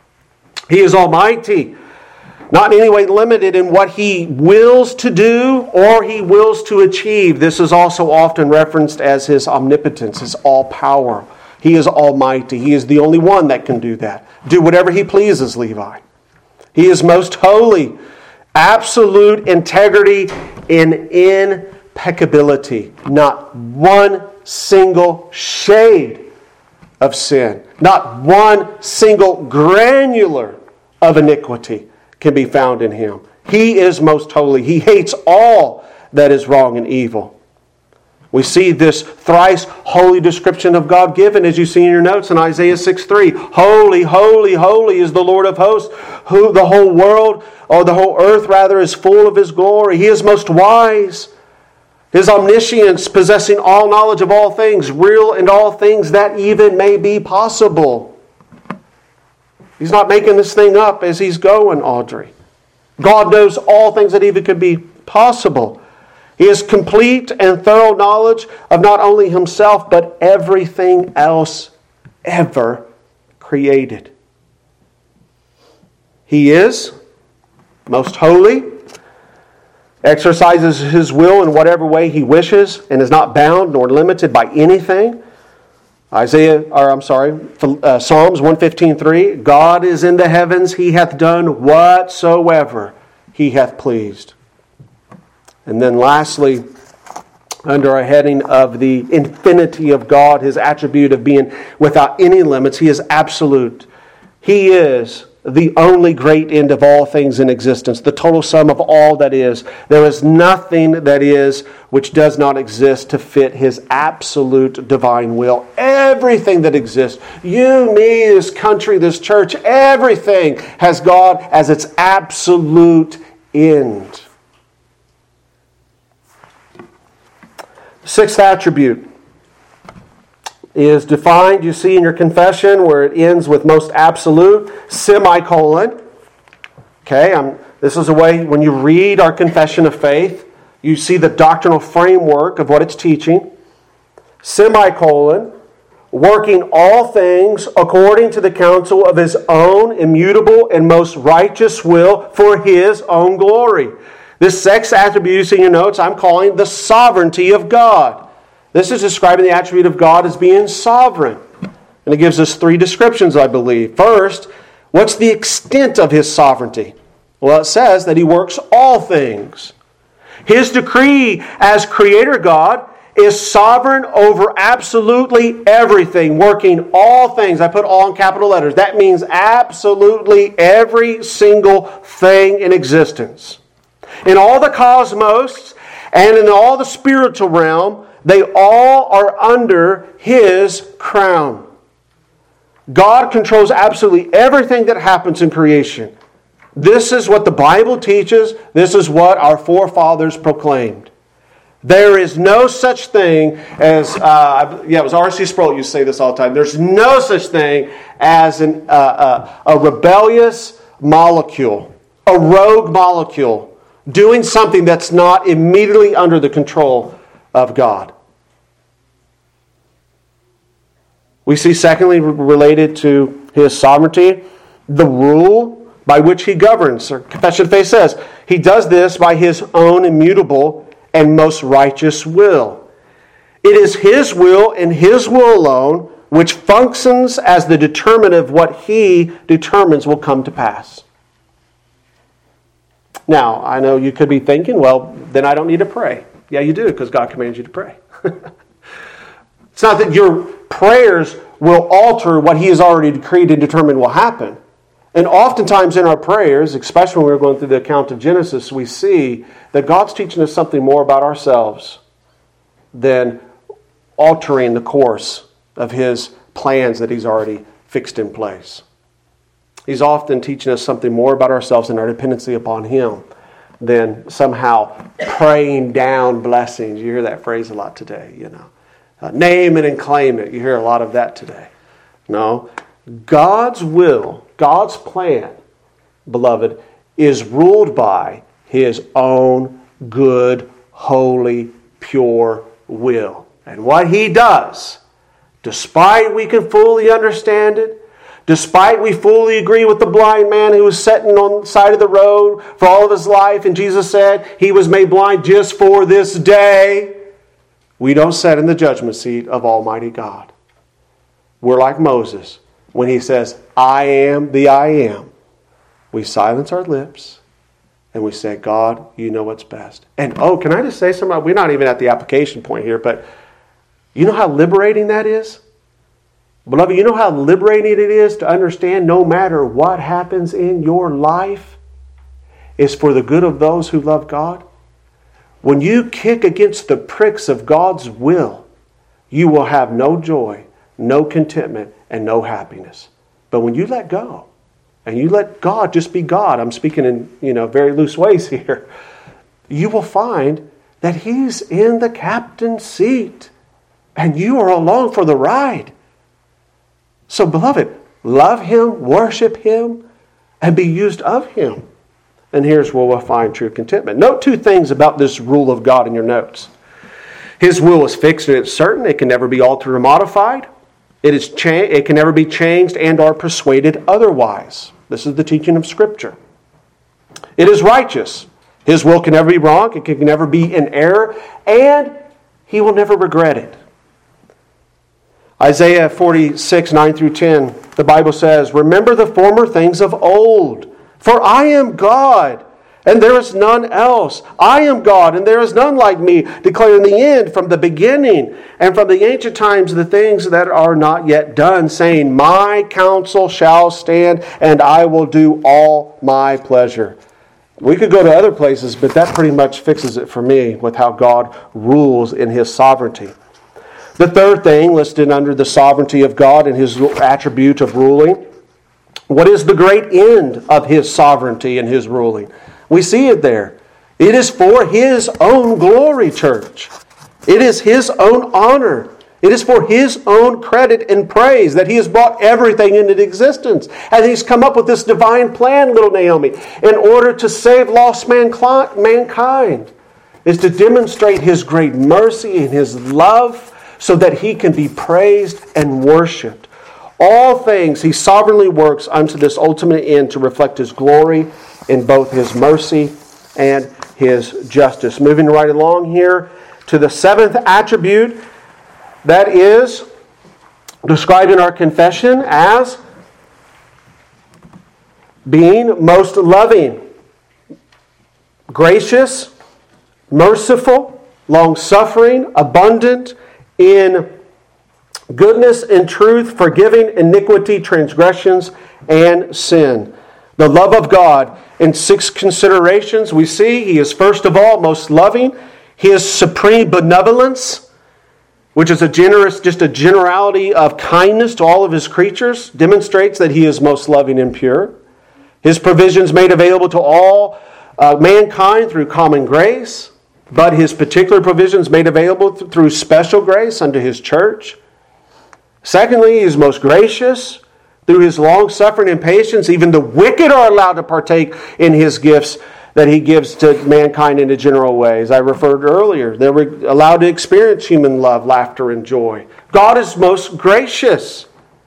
He is almighty, not in any way limited in what He wills to do or He wills to achieve. This is also often referenced as His omnipotence, His all-power. He is almighty. He is the only one that can do that. Do whatever He pleases, Levi. He is most holy. Absolute integrity and impeccability. Not one single shade of sin. Not one single granular of iniquity can be found in Him. He is most holy. He hates all that is wrong and evil. We see this thrice holy description of God given, as you see in your notes in Isaiah six three. Holy, holy, holy is the Lord of hosts, who the whole world, or the whole earth rather, is full of His glory. He is most wise. His omniscience, possessing all knowledge of all things, real and all things that even may be possible. He's not making this thing up as He's going, Audrey. God knows all things that even could be possible. He has complete and thorough knowledge of not only Himself, but everything else ever created. He is most holy, exercises His will in whatever way He wishes, and is not bound nor limited by anything. Isaiah, or I'm sorry, uh, Psalms one fifteen three. God is in the heavens, He hath done whatsoever He hath pleased. And then lastly, under a heading of the infinity of God, His attribute of being without any limits, He is absolute. He is the only great end of all things in existence, the total sum of all that is. There is nothing that is which does not exist to fit His absolute divine will. Everything that exists, you, me, this country, this church, everything has God as its absolute end. Sixth attribute is defined, you see in your confession, where it ends with most absolute, semicolon. Okay, I'm, this is a way, when you read our confession of faith, you see the doctrinal framework of what it's teaching. Semicolon, working all things according to the counsel of His own immutable and most righteous will for His own glory. This sixth attribute you see in your notes, I'm calling the sovereignty of God. This is describing the attribute of God as being sovereign. And it gives us three descriptions, I believe. First, what's the extent of His sovereignty? Well, it says that He works all things. His decree as Creator God is sovereign over absolutely everything, working all things. I put all in capital letters. That means absolutely every single thing in existence. In all the cosmos and in all the spiritual realm, they all are under His crown. God controls absolutely everything that happens in creation. This is what the Bible teaches. This is what our forefathers proclaimed. There is no such thing as, uh, yeah, it was R C Sproul used to say this all the time. There's no such thing as an, uh, uh, a rebellious molecule, a rogue molecule, doing something that's not immediately under the control of God. We see, secondly, related to His sovereignty, the rule by which He governs. Our Confession of Faith says, He does this by His own immutable and most righteous will. It is His will and His will alone which functions as the determinant of what He determines will come to pass. Now, I know you could be thinking, well, then I don't need to pray. Yeah, you do, because God commands you to pray. It's not that your prayers will alter what He has already decreed and determined will happen. And oftentimes in our prayers, especially when we're going through the account of Genesis, we see that God's teaching us something more about ourselves than altering the course of His plans that He's already fixed in place. He's often teaching us something more about ourselves and our dependency upon Him than somehow praying down blessings. You hear that phrase a lot today, you know. Uh, name it and claim it. You hear a lot of that today. No. God's will, God's plan, beloved, is ruled by His own good, holy, pure will. And what He does, despite we can fully understand it, despite we fully agree with the blind man who was sitting on the side of the road for all of his life, and Jesus said he was made blind just for this day, we don't sit in the judgment seat of Almighty God. We're like Moses when he says, I am the I am. We silence our lips and we say, God, you know what's best. And oh, can I just say something? We're not even at the application point here, but you know how liberating that is? Beloved, you know how liberating it is to understand no matter what happens in your life is for the good of those who love God? When you kick against the pricks of God's will, you will have no joy, no contentment, and no happiness. But when you let go, and you let God just be God, I'm speaking in, you know, very loose ways here, you will find that He's in the captain's seat, and you are along for the ride. So, beloved, love Him, worship Him, and be used of Him. And here's where we'll find true contentment. Note two things about this rule of God in your notes. His will is fixed and it's certain. It can never be altered or modified. It is cha- it can never be changed and or persuaded otherwise. This is the teaching of Scripture. It is righteous. His will can never be wrong. It can never be in error. And He will never regret it. Isaiah forty-six, nine through ten, the Bible says, remember the former things of old, for I am God, and there is none else. I am God, and there is none like me, declaring the end from the beginning, and from the ancient times the things that are not yet done, saying, my counsel shall stand, and I will do all my pleasure. We could go to other places, but that pretty much fixes it for me with how God rules in His sovereignty. The third thing listed under the sovereignty of God and His attribute of ruling, what is the great end of His sovereignty and His ruling? We see it there. It is for His own glory, church. It is His own honor. It is for His own credit and praise that He has brought everything into existence. And He's come up with this divine plan, little Naomi, in order to save lost mankind, is to demonstrate His great mercy and His love so that He can be praised and worshipped. All things He sovereignly works unto this ultimate end to reflect His glory in both His mercy and His justice. Moving right along here to the seventh attribute, that is described in our confession as being most loving, gracious, merciful, long-suffering, abundant in goodness and truth, forgiving iniquity, transgressions, and sin. The love of God in six considerations we see. He is first of all most loving. His supreme benevolence, which is a generous, just a generality of kindness to all of His creatures, demonstrates that He is most loving and pure. His provisions made available to all uh, mankind through common grace, but His particular provisions made available th- through special grace unto His church. Secondly, He is most gracious. Through His long-suffering and patience, even the wicked are allowed to partake in His gifts that He gives to mankind in a general way. As I referred earlier, they were allowed to experience human love, laughter, and joy. God is most gracious.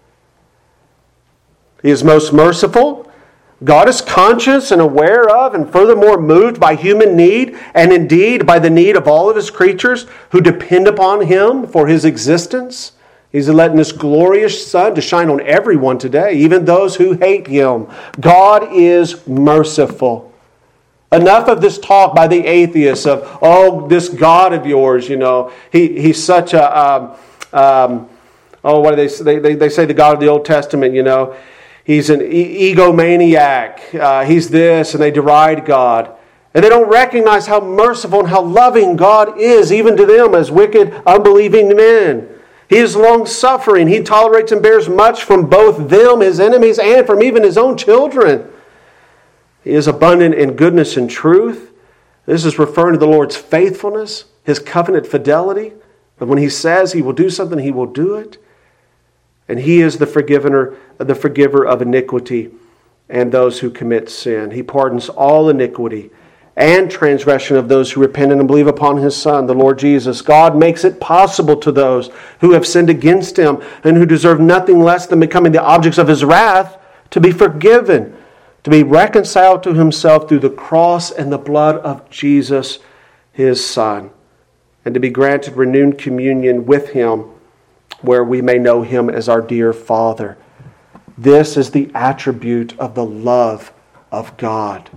He is most merciful. God is conscious and aware of, and furthermore moved by human need, and indeed by the need of all of His creatures who depend upon Him for His existence. He's letting His glorious sun to shine on everyone today, even those who hate Him. God is merciful. Enough of this talk by the atheists of, oh, this God of yours, you know, he, he's such a, um, um, oh, what do they say? They, they say the God of the Old Testament, you know, he's an e- egomaniac, uh, he's this, and they deride God. And they don't recognize how merciful and how loving God is, even to them as wicked, unbelieving men. He is long-suffering. He tolerates and bears much from both them, His enemies, and from even His own children. He is abundant in goodness and truth. This is referring to the Lord's faithfulness, His covenant fidelity. But when He says He will do something, He will do it. And He is the forgiver, the forgiver of iniquity and those who commit sin. He pardons all iniquity and transgression of those who repent and believe upon His Son, the Lord Jesus. God makes it possible to those who have sinned against Him and who deserve nothing less than becoming the objects of His wrath to be forgiven, to be reconciled to Himself through the cross and the blood of Jesus, His Son, and to be granted renewed communion with Him where we may know Him as our dear Father. This is the attribute of the love of God.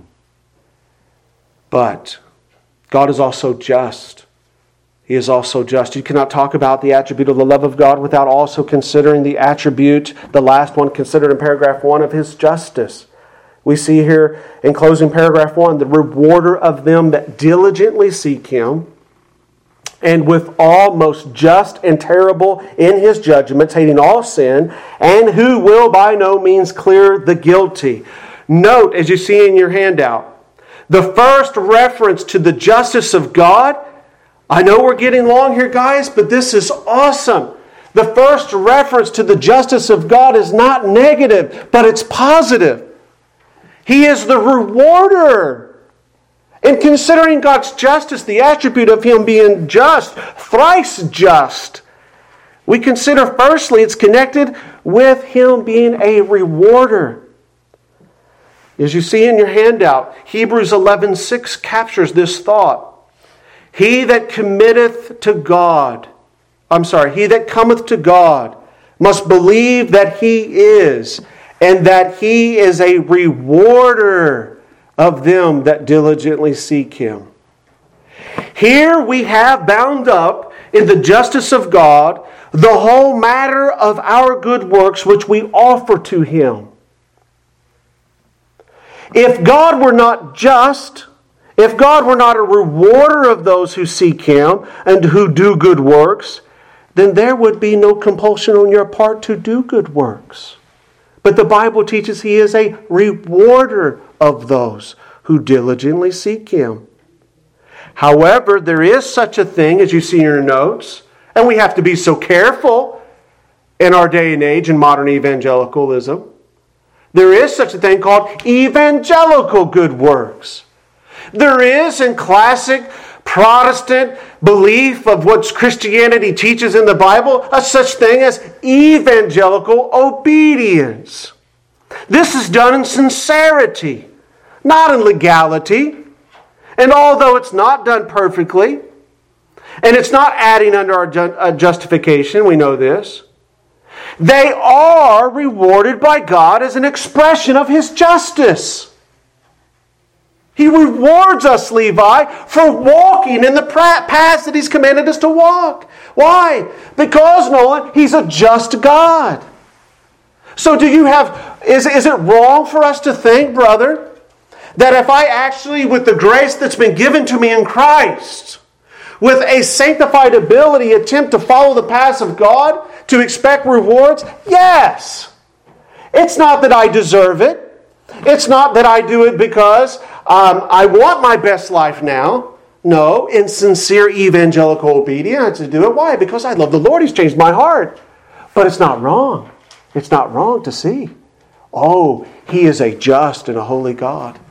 But God is also just. He is also just. You cannot talk about the attribute of the love of God without also considering the attribute, the last one considered in paragraph one, of His justice. We see here in closing paragraph one, the rewarder of them that diligently seek Him, and with all most just and terrible in His judgments, hating all sin, and who will by no means clear the guilty. Note, as you see in your handout, the first reference to the justice of God. I know we're getting long here, guys, but this is awesome. The first reference to the justice of God is not negative, but it's positive. He is the rewarder. In considering God's justice, the attribute of Him being just, thrice just, we consider firstly it's connected with Him being a rewarder. As you see in your handout, Hebrews eleven six captures this thought. He that committeth to God, I'm sorry, he that cometh to God must believe that He is, and that He is a rewarder of them that diligently seek Him. Here we have bound up in the justice of God the whole matter of our good works which we offer to Him. If God were not just, if God were not a rewarder of those who seek Him and who do good works, then there would be no compulsion on your part to do good works. But the Bible teaches He is a rewarder of those who diligently seek Him. However, there is such a thing, as you see in your notes, and we have to be so careful in our day and age in modern evangelicalism. There is such a thing called evangelical good works. There is in classic Protestant belief of what Christianity teaches in the Bible a such thing as evangelical obedience. This is done in sincerity, not in legality. And although it's not done perfectly, and it's not adding under our ju- justification, we know this, they are rewarded by God as an expression of His justice. He rewards us, Levi, for walking in the paths that He's commanded us to walk. Why? Because, Nolan, He's a just God. So do you have, is, is it wrong for us to think, brother, that if I actually, with the grace that's been given to me in Christ, with a sanctified ability, attempt to follow the paths of God, to expect rewards? Yes. It's not that I deserve it. It's not that I do it because um, I want my best life now. No, in sincere evangelical obedience, I have to do it. Why? Because I love the Lord. He's changed my heart. But it's not wrong. It's not wrong to see. Oh, He is a just and a holy God.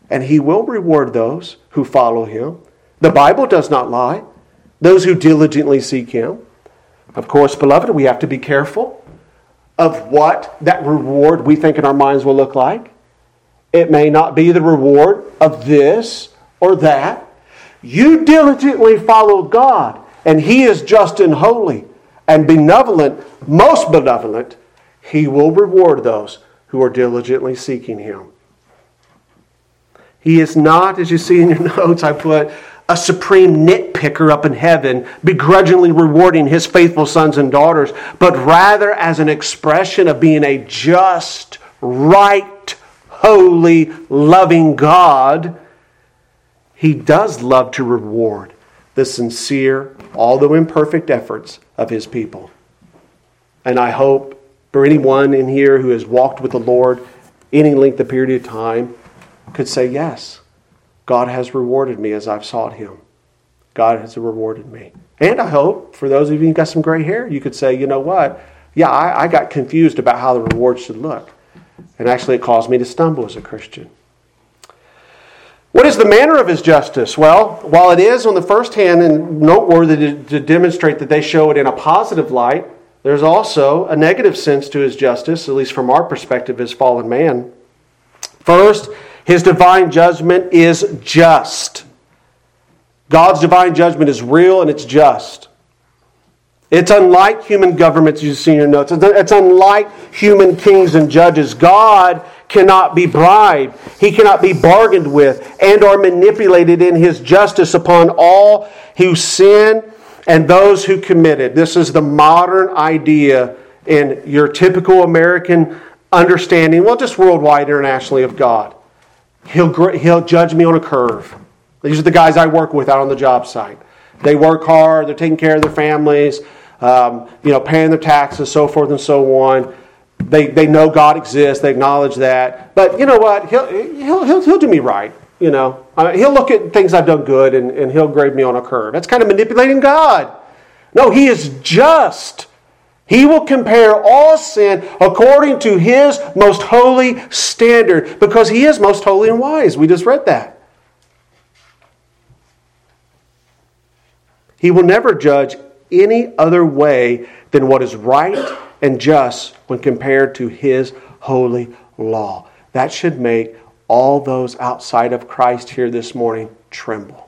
and He will reward those who follow Him. The Bible does not lie. Those who diligently seek Him. Of course, beloved, we have to be careful of what that reward we think in our minds will look like. It may not be the reward of this or that. You diligently follow God, and He is just and holy and benevolent, most benevolent. He will reward those who are diligently seeking Him. He is not, as you see in your notes, I put, a supreme nitpicker up in heaven, begrudgingly rewarding His faithful sons and daughters, but rather as an expression of being a just, right, holy, loving God. He does love to reward the sincere, although imperfect efforts of His people. And I hope for anyone in here who has walked with the Lord any length of period of time could say, yes, God has rewarded me as I've sought Him. God has rewarded me. And I hope, for those of you who got some gray hair, you could say, you know what? Yeah, I, I got confused about how the reward should look. And actually it caused me to stumble as a Christian. What is the manner of His justice? Well, while it is on the first hand and noteworthy to, to demonstrate that they show it in a positive light, there's also a negative sense to His justice, at least from our perspective as fallen man. First, His divine judgment is just. God's divine judgment is real and it's just. It's unlike human governments, you see in your notes. It's unlike human kings and judges. God cannot be bribed. He cannot be bargained with and or manipulated in His justice upon all who sin and those who commit it. This is the modern idea in your typical American understanding, well, just worldwide, internationally, of God. He'll, he'll judge me on a curve. These are the guys I work with out on the job site. They work hard, they're taking care of their families, um, you know, paying their taxes, so forth and so on. They they know God exists, they acknowledge that. But you know what? He'll he'll he'll, he'll do me right. You know, uh, he'll look at things I've done good and, and he'll grade me on a curve. That's kind of manipulating God. No, He is just. He will compare all sin according to His most holy standard because He is most holy and wise. We just read that. He will never judge any other way than what is right and just when compared to His holy law. That should make all those outside of Christ here this morning tremble.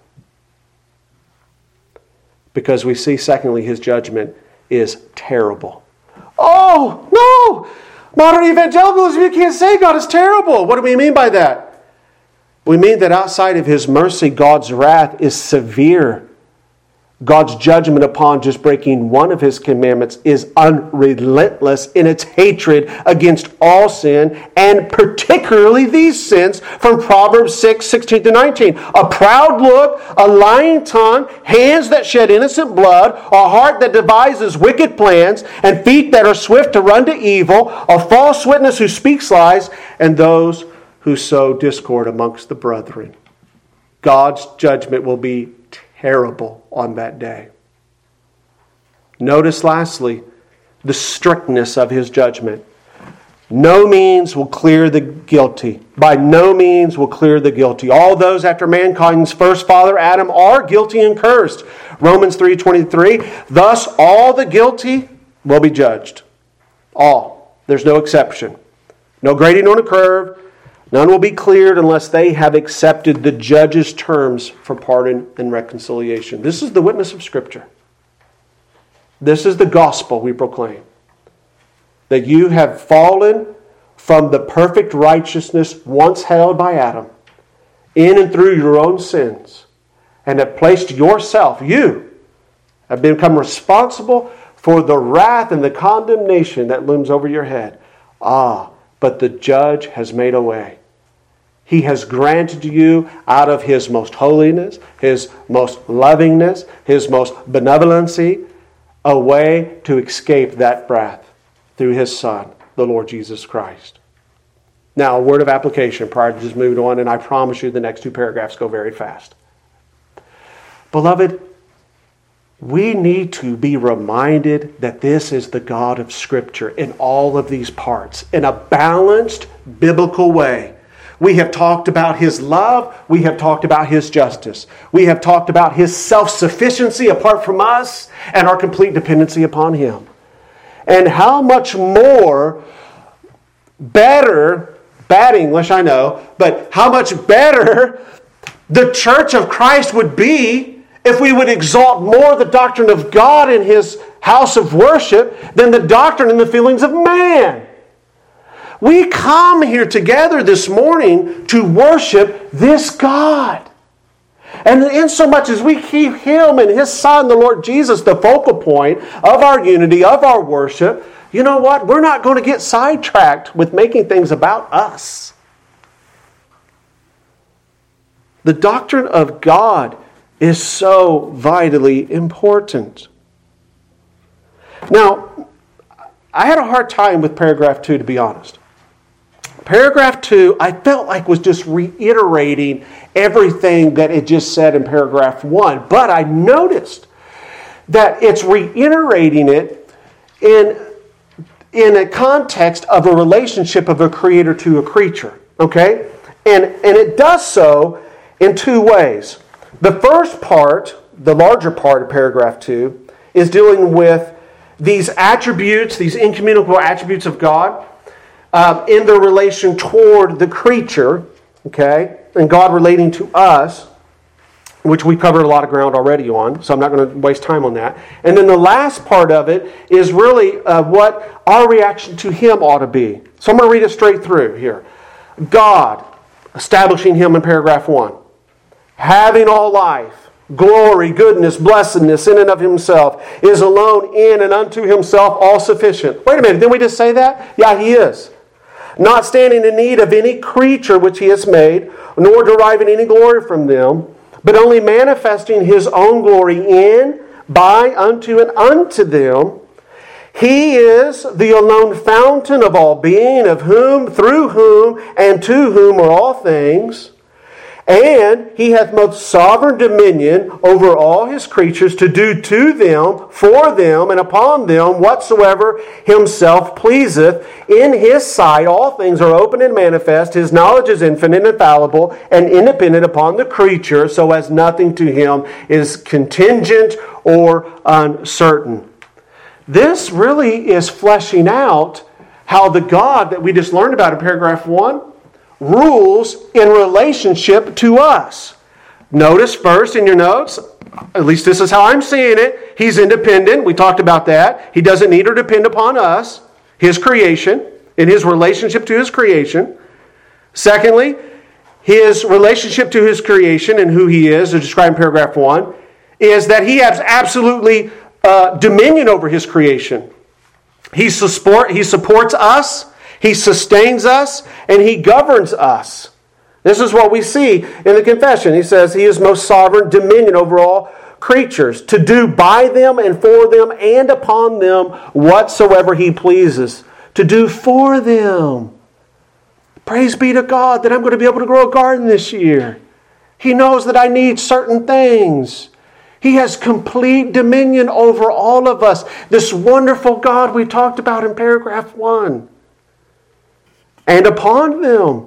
Because we see, secondly, His judgment is terrible. Oh, no! Modern evangelicalism, you can't say God is terrible. What do we mean by that? We mean that outside of His mercy, God's wrath is severe. God's judgment upon just breaking one of His commandments is unrelentless in its hatred against all sin, and particularly these sins from Proverbs six, sixteen to nineteen. A proud look, a lying tongue, hands that shed innocent blood, a heart that devises wicked plans, and feet that are swift to run to evil, a false witness who speaks lies, and those who sow discord amongst the brethren. God's judgment will be terrible on that day. Notice lastly, the strictness of His judgment. No means will clear the guilty. By no means will clear the guilty. All those after mankind's first father Adam are guilty and cursed. Romans three twenty-three. Thus all the guilty will be judged. All. There's no exception. No grading on a curve. None will be cleared unless they have accepted the judge's terms for pardon and reconciliation. This is the witness of Scripture. This is the gospel we proclaim. That you have fallen from the perfect righteousness once held by Adam, in and through your own sins, and have placed yourself, you, have become responsible for the wrath and the condemnation that looms over your head. Ah, but the judge has made a way. He has granted to you out of His most holiness, His most lovingness, His most benevolency, a way to escape that wrath through His Son, the Lord Jesus Christ. Now, a word of application prior to just moving on, and I promise you the next two paragraphs go very fast. Beloved, we need to be reminded that this is the God of Scripture in all of these parts, in a balanced, biblical way. We have talked about His love. We have talked about His justice. We have talked about His self-sufficiency apart from us and our complete dependency upon Him. And how much more better, bad English, I know, but how much better the church of Christ would be if we would exalt more the doctrine of God in His house of worship than the doctrine and the feelings of man. We come here together this morning to worship this God. And insomuch as we keep Him and His Son, the Lord Jesus, the focal point of our unity, of our worship, you know what? We're not going to get sidetracked with making things about us. The doctrine of God is so vitally important. Now, I had a hard time with paragraph two, to be honest. Paragraph two, I felt like was just reiterating everything that it just said in paragraph one. But I noticed that it's reiterating it in, in a context of a relationship of a creator to a creature. Okay? And, and it does so in two ways. The first part, the larger part of paragraph two, is dealing with these attributes, these incommunicable attributes of God, Uh, in their relation toward the creature, okay, and God relating to us, which we covered a lot of ground already on, so I'm not going to waste time on that. And then the last part of it is really uh, what our reaction to Him ought to be. So I'm going to read it straight through here. God, establishing Him in paragraph one, having all life, glory, goodness, blessedness in and of Himself, is alone in and unto Himself all sufficient. Wait a minute, didn't we just say that? Yeah, He is. Not standing in need of any creature which He has made, nor deriving any glory from them, but only manifesting His own glory in, by, unto, and unto them. He is the alone fountain of all being, of whom, through whom, and to whom are all things. And He hath most sovereign dominion over all His creatures, to do to them, for them, and upon them whatsoever Himself pleaseth. In His sight all things are open and manifest. His knowledge is infinite and infallible, and independent upon the creature, so as nothing to Him is contingent or uncertain. This really is fleshing out how the God that we just learned about in paragraph one rules in relationship to us. Notice first in your notes, at least this is how I'm seeing it, He's independent. We talked about that. He doesn't need or depend upon us, His creation, in His relationship to His creation. Secondly, His relationship to His creation and who He is, as described in paragraph one, is that He has absolutely uh, dominion over His creation. He, support, he supports us, He sustains us, and He governs us. This is what we see in the confession. He says He is most sovereign dominion over all creatures, to do by them and for them and upon them whatsoever He pleases. To do for them. Praise be to God that I'm going to be able to grow a garden this year. He knows that I need certain things. He has complete dominion over all of us. This wonderful God we talked about in paragraph one. And upon them.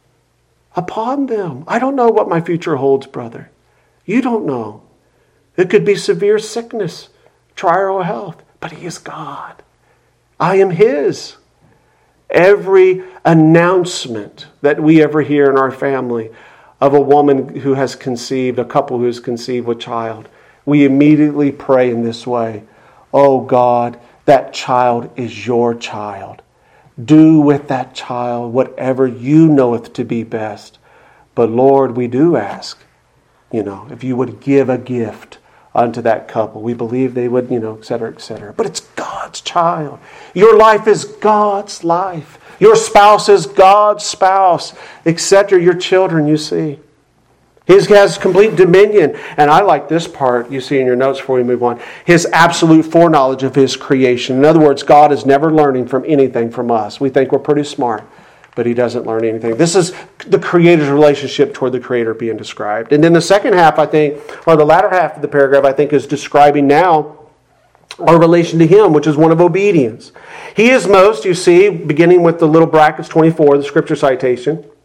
Upon them. I don't know what my future holds, brother. You don't know. It could be severe sickness, trial of health. But He is God. I am His. Every announcement that we ever hear in our family of a woman who has conceived, a couple who has conceived a child, we immediately pray in this way. Oh God, that child is your child. Do with that child whatever you knoweth to be best. But Lord, we do ask, you know, if you would give a gift unto that couple. We believe they would, you know, et cetera, et cetera. But it's God's child. Your life is God's life. Your spouse is God's spouse, et cetera. Your children, you see. He has complete dominion. And I like this part you see in your notes before we move on. His absolute foreknowledge of His creation. In other words, God is never learning from anything from us. We think we're pretty smart, but He doesn't learn anything. This is the Creator's relationship toward the Creator being described. And then the second half, I think, or the latter half of the paragraph, I think, is describing now our relation to Him, which is one of obedience. He is most, you see, beginning with the little brackets twenty-four, the scripture citation.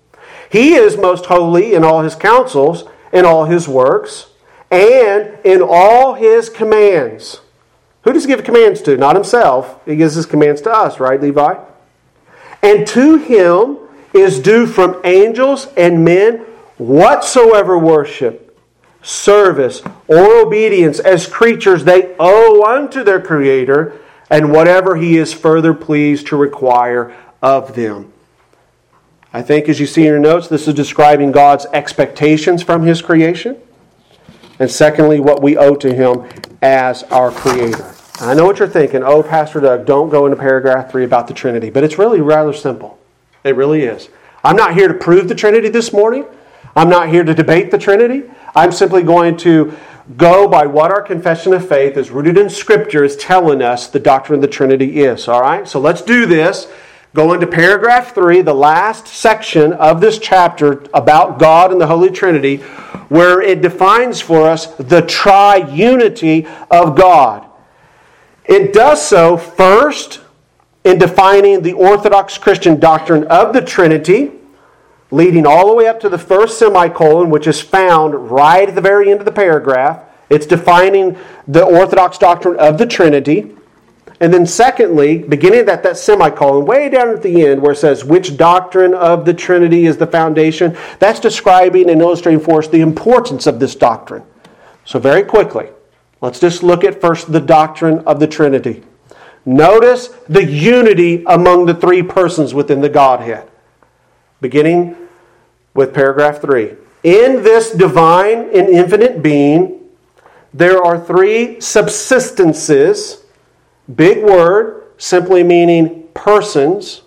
He is most holy in all His counsels, in all His works, and in all His commands. Who does He give commands to? Not Himself. He gives His commands to us, right, Levi? And to Him is due from angels and men whatsoever worship, service, or obedience as creatures they owe unto their Creator, and whatever He is further pleased to require of them. I think as you see in your notes, this is describing God's expectations from His creation. And secondly, what we owe to Him as our Creator. I know what you're thinking. Oh, Pastor Doug, don't go into paragraph three about the Trinity. But it's really rather simple. It really is. I'm not here to prove the Trinity this morning. I'm not here to debate the Trinity. I'm simply going to go by what our confession of faith is rooted in Scripture is telling us the doctrine of the Trinity is. All right? So let's do this. Go into paragraph three, the last section of this chapter about God and the Holy Trinity, where it defines for us the triunity of God. It does so first in defining the Orthodox Christian doctrine of the Trinity, leading all the way up to the first semicolon, which is found right at the very end of the paragraph. It's defining the Orthodox doctrine of the Trinity. And then secondly, beginning at that semicolon, way down at the end where it says, which doctrine of the Trinity is the foundation, that's describing and illustrating for us the importance of this doctrine. So very quickly, let's just look at first the doctrine of the Trinity. Notice the unity among the three persons within the Godhead. Beginning with paragraph three. In this divine and infinite being, there are three subsistences. Big word, simply meaning persons.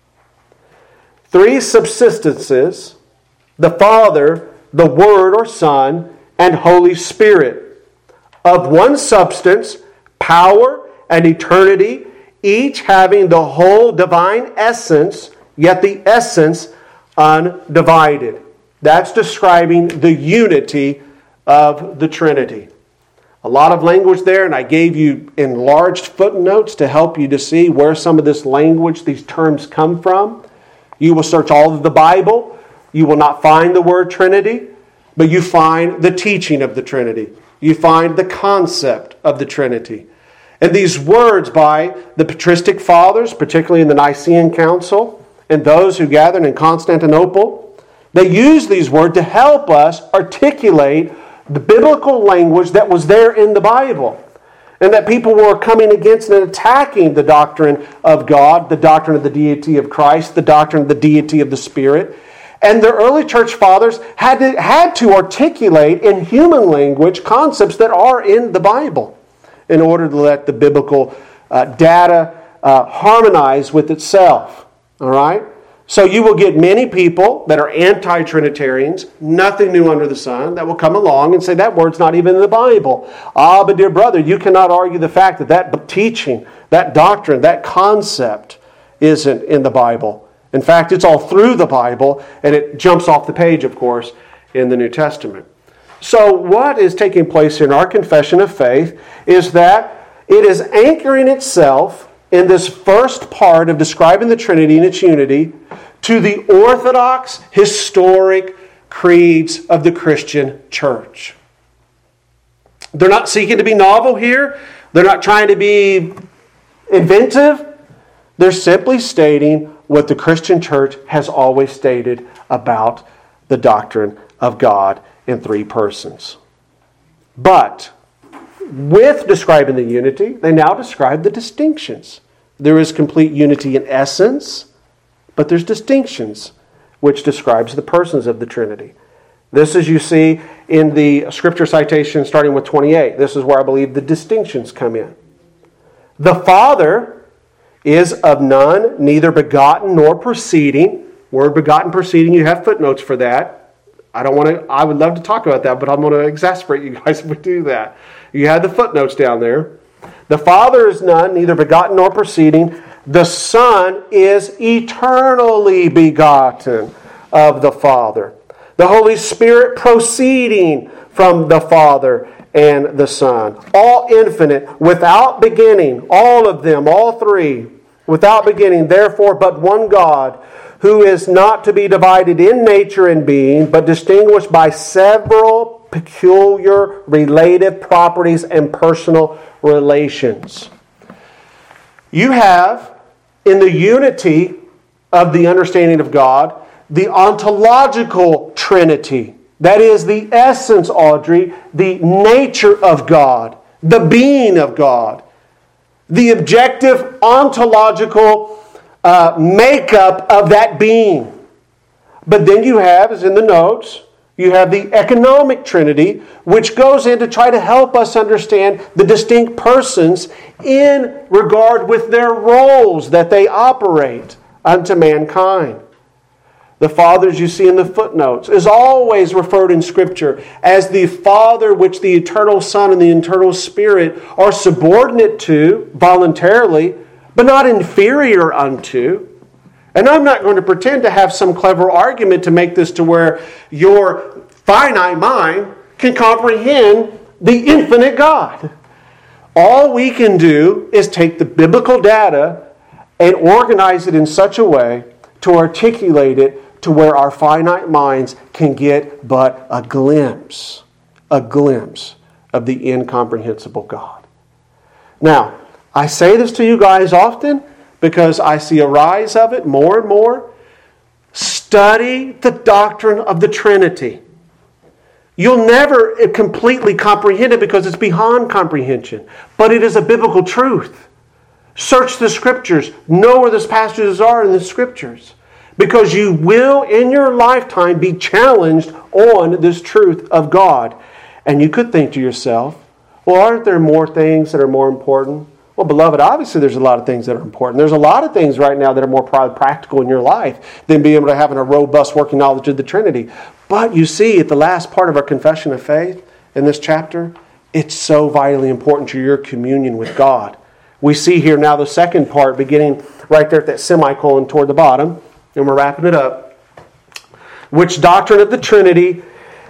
Three subsistences, the Father, the Word or Son, and Holy Spirit. Of one substance, power and eternity, each having the whole divine essence, yet the essence undivided. That's describing the unity of the Trinity. A lot of language there, and I gave you enlarged footnotes to help you to see where some of this language, these terms come from. You will search all of the Bible. You will not find the word Trinity, but you find the teaching of the Trinity. You find the concept of the Trinity. And these words by the patristic fathers, particularly in the Nicene Council, and those who gathered in Constantinople, they use these words to help us articulate the biblical language that was there in the Bible. And that people were coming against and attacking the doctrine of God, the doctrine of the deity of Christ, the doctrine of the deity of the Spirit. And the early church fathers had to, had to articulate in human language concepts that are in the Bible in order to let the biblical uh, data uh, harmonize with itself. All right? So you will get many people that are anti-Trinitarians, nothing new under the sun, that will come along and say that word's not even in the Bible. Ah, but dear brother, you cannot argue the fact that that teaching, that doctrine, that concept isn't in the Bible. In fact, it's all through the Bible, and it jumps off the page, of course, in the New Testament. So what is taking place in our confession of faith is that it is anchoring itself in this first part of describing the Trinity and its unity to the orthodox, historic creeds of the Christian church. They're not seeking to be novel here. They're not trying to be inventive. They're simply stating what the Christian church has always stated about the doctrine of God in three persons. But with describing the unity, they now describe the distinctions. There is complete unity in essence, but there's distinctions, which describes the persons of the Trinity. This, as you see in the scripture citation starting with twenty-eight, this is where I believe the distinctions come in. The Father is of none, neither begotten nor proceeding. Word begotten, proceeding, you have footnotes for that. I don't want to, I would love to talk about that, but I'm going to exasperate you guys if we do that. You have the footnotes down there. The Father is none, neither begotten nor proceeding. The Son is eternally begotten of the Father. The Holy Spirit proceeding from the Father and the Son. All infinite, without beginning, all of them, all three, without beginning, therefore but one God, who is not to be divided in nature and being, but distinguished by several peculiar relative properties and personal relations. You have, in the unity of the understanding of God, the ontological Trinity. That is the essence, Audrey, the nature of God, the being of God, the objective ontological uh, makeup of that being. But then you have, as in the notes, you have the economic Trinity, which goes in to try to help us understand the distinct persons in regard with their roles that they operate unto mankind. The Father, as you see in the footnotes, is always referred in Scripture as the Father which the eternal Son and the eternal Spirit are subordinate to voluntarily, but not inferior unto. And I'm not going to pretend to have some clever argument to make this to where your finite mind can comprehend the infinite God. All we can do is take the biblical data and organize it in such a way to articulate it to where our finite minds can get but a glimpse, a glimpse of the incomprehensible God. Now, I say this to you guys often because I see a rise of it more and more. Study the doctrine of the Trinity. You'll never completely comprehend it because it's beyond comprehension. But it is a biblical truth. Search the Scriptures. Know where those passages are in the Scriptures. Because you will, in your lifetime, be challenged on this truth of God. And you could think to yourself, well, aren't there more things that are more important? Well, beloved, obviously there's a lot of things that are important. There's a lot of things right now that are more probably practical in your life than being able to have a robust working knowledge of the Trinity. But you see, at the last part of our confession of faith in this chapter, it's so vitally important to your communion with God. We see here now the second part beginning right there at that semicolon toward the bottom. And we're wrapping it up. Which doctrine of the Trinity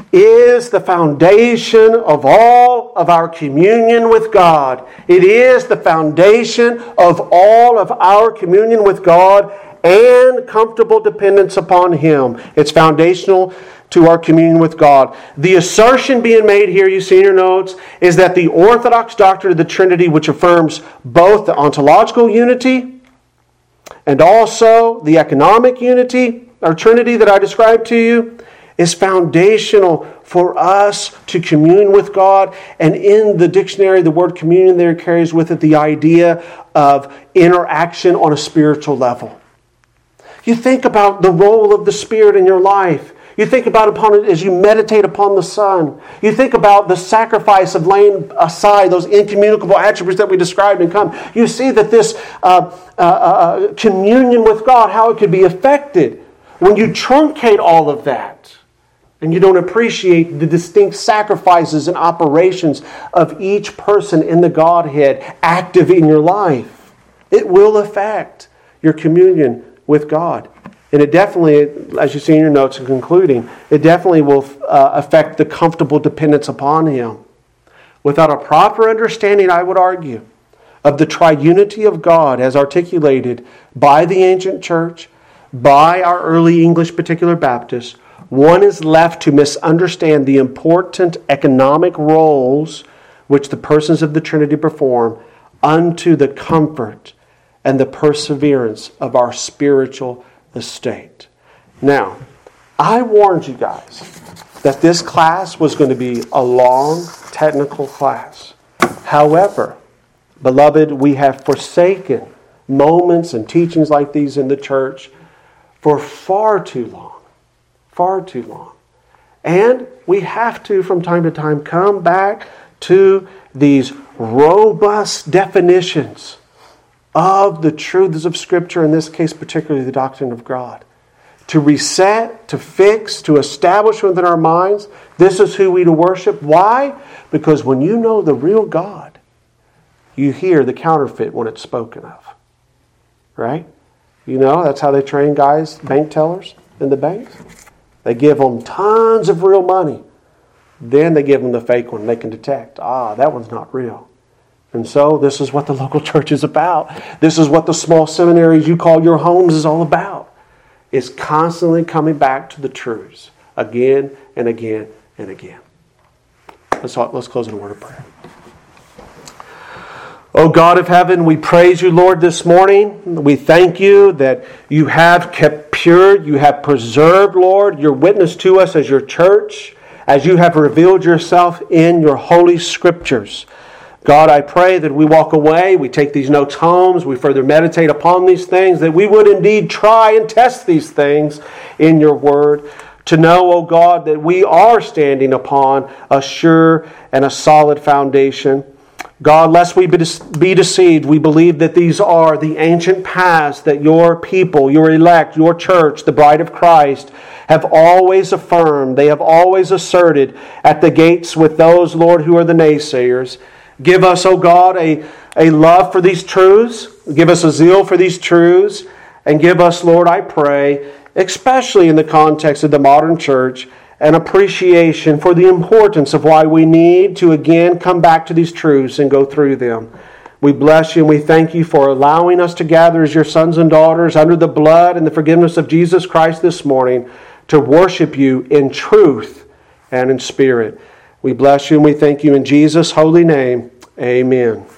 is the foundation of all of our communion with God. It is the foundation of all of our communion with God and comfortable dependence upon Him. It's foundational to our communion with God. The assertion being made here, you see in your notes, is that the Orthodox doctrine of the Trinity, which affirms both the ontological unity and also the economic unity, or Trinity that I described to you, is foundational for us to commune with God. And in the dictionary, the word communion there carries with it the idea of interaction on a spiritual level. You think about the role of the Spirit in your life. You think about upon it as you meditate upon the Son. You think about the sacrifice of laying aside those incommunicable attributes that we described and come. You see that this uh, uh, uh, communion with God, how it could be affected when you truncate all of that and you don't appreciate the distinct sacrifices and operations of each person in the Godhead active in your life. It will affect your communion with God. And it definitely, as you see in your notes in concluding, it definitely will uh, affect the comfortable dependence upon Him. Without a proper understanding, I would argue, of the triunity of God as articulated by the ancient church, by our early English particular Baptists, one is left to misunderstand the important economic roles which the persons of the Trinity perform unto the comfort and the perseverance of our spiritual estate. Now, I warned you guys that this class was going to be a long, technical class. However, beloved, we have forsaken moments and teachings like these in the church for far too long. Far too long. And we have to, from time to time, come back to these robust definitions of the truths of Scripture, in this case particularly the doctrine of God. To reset, to fix, to establish within our minds, this is who we to worship. Why? Because when you know the real God, you hear the counterfeit when it's spoken of. Right? You know, that's how they train guys, bank tellers in the banks. They give them tons of real money. Then they give them the fake one they can detect. Ah, that one's not real. And so this is what the local church is about. This is what the small seminaries you call your homes is all about. is constantly coming back to the truths again and again and again. Let's, let's close in a word of prayer. Oh God of heaven, we praise you, Lord, this morning. We thank you that you have kept pure, you have preserved, Lord, your witness to us as your church, as you have revealed yourself in your holy scriptures. God, I pray that we walk away, we take these notes home, we further meditate upon these things, that we would indeed try and test these things in your word, to know, oh God, that we are standing upon a sure and a solid foundation. God, lest we be deceived, we believe that these are the ancient paths that your people, your elect, your church, the bride of Christ, have always affirmed, they have always asserted at the gates with those, Lord, who are the naysayers. Give us, O God, a, a love for these truths. Give us a zeal for these truths. And give us, Lord, I pray, especially in the context of the modern church, an appreciation for the importance of why we need to again come back to these truths and go through them. We bless you and we thank you for allowing us to gather as your sons and daughters under the blood and the forgiveness of Jesus Christ this morning to worship you in truth and in spirit. We bless you and we thank you in Jesus' holy name. Amen.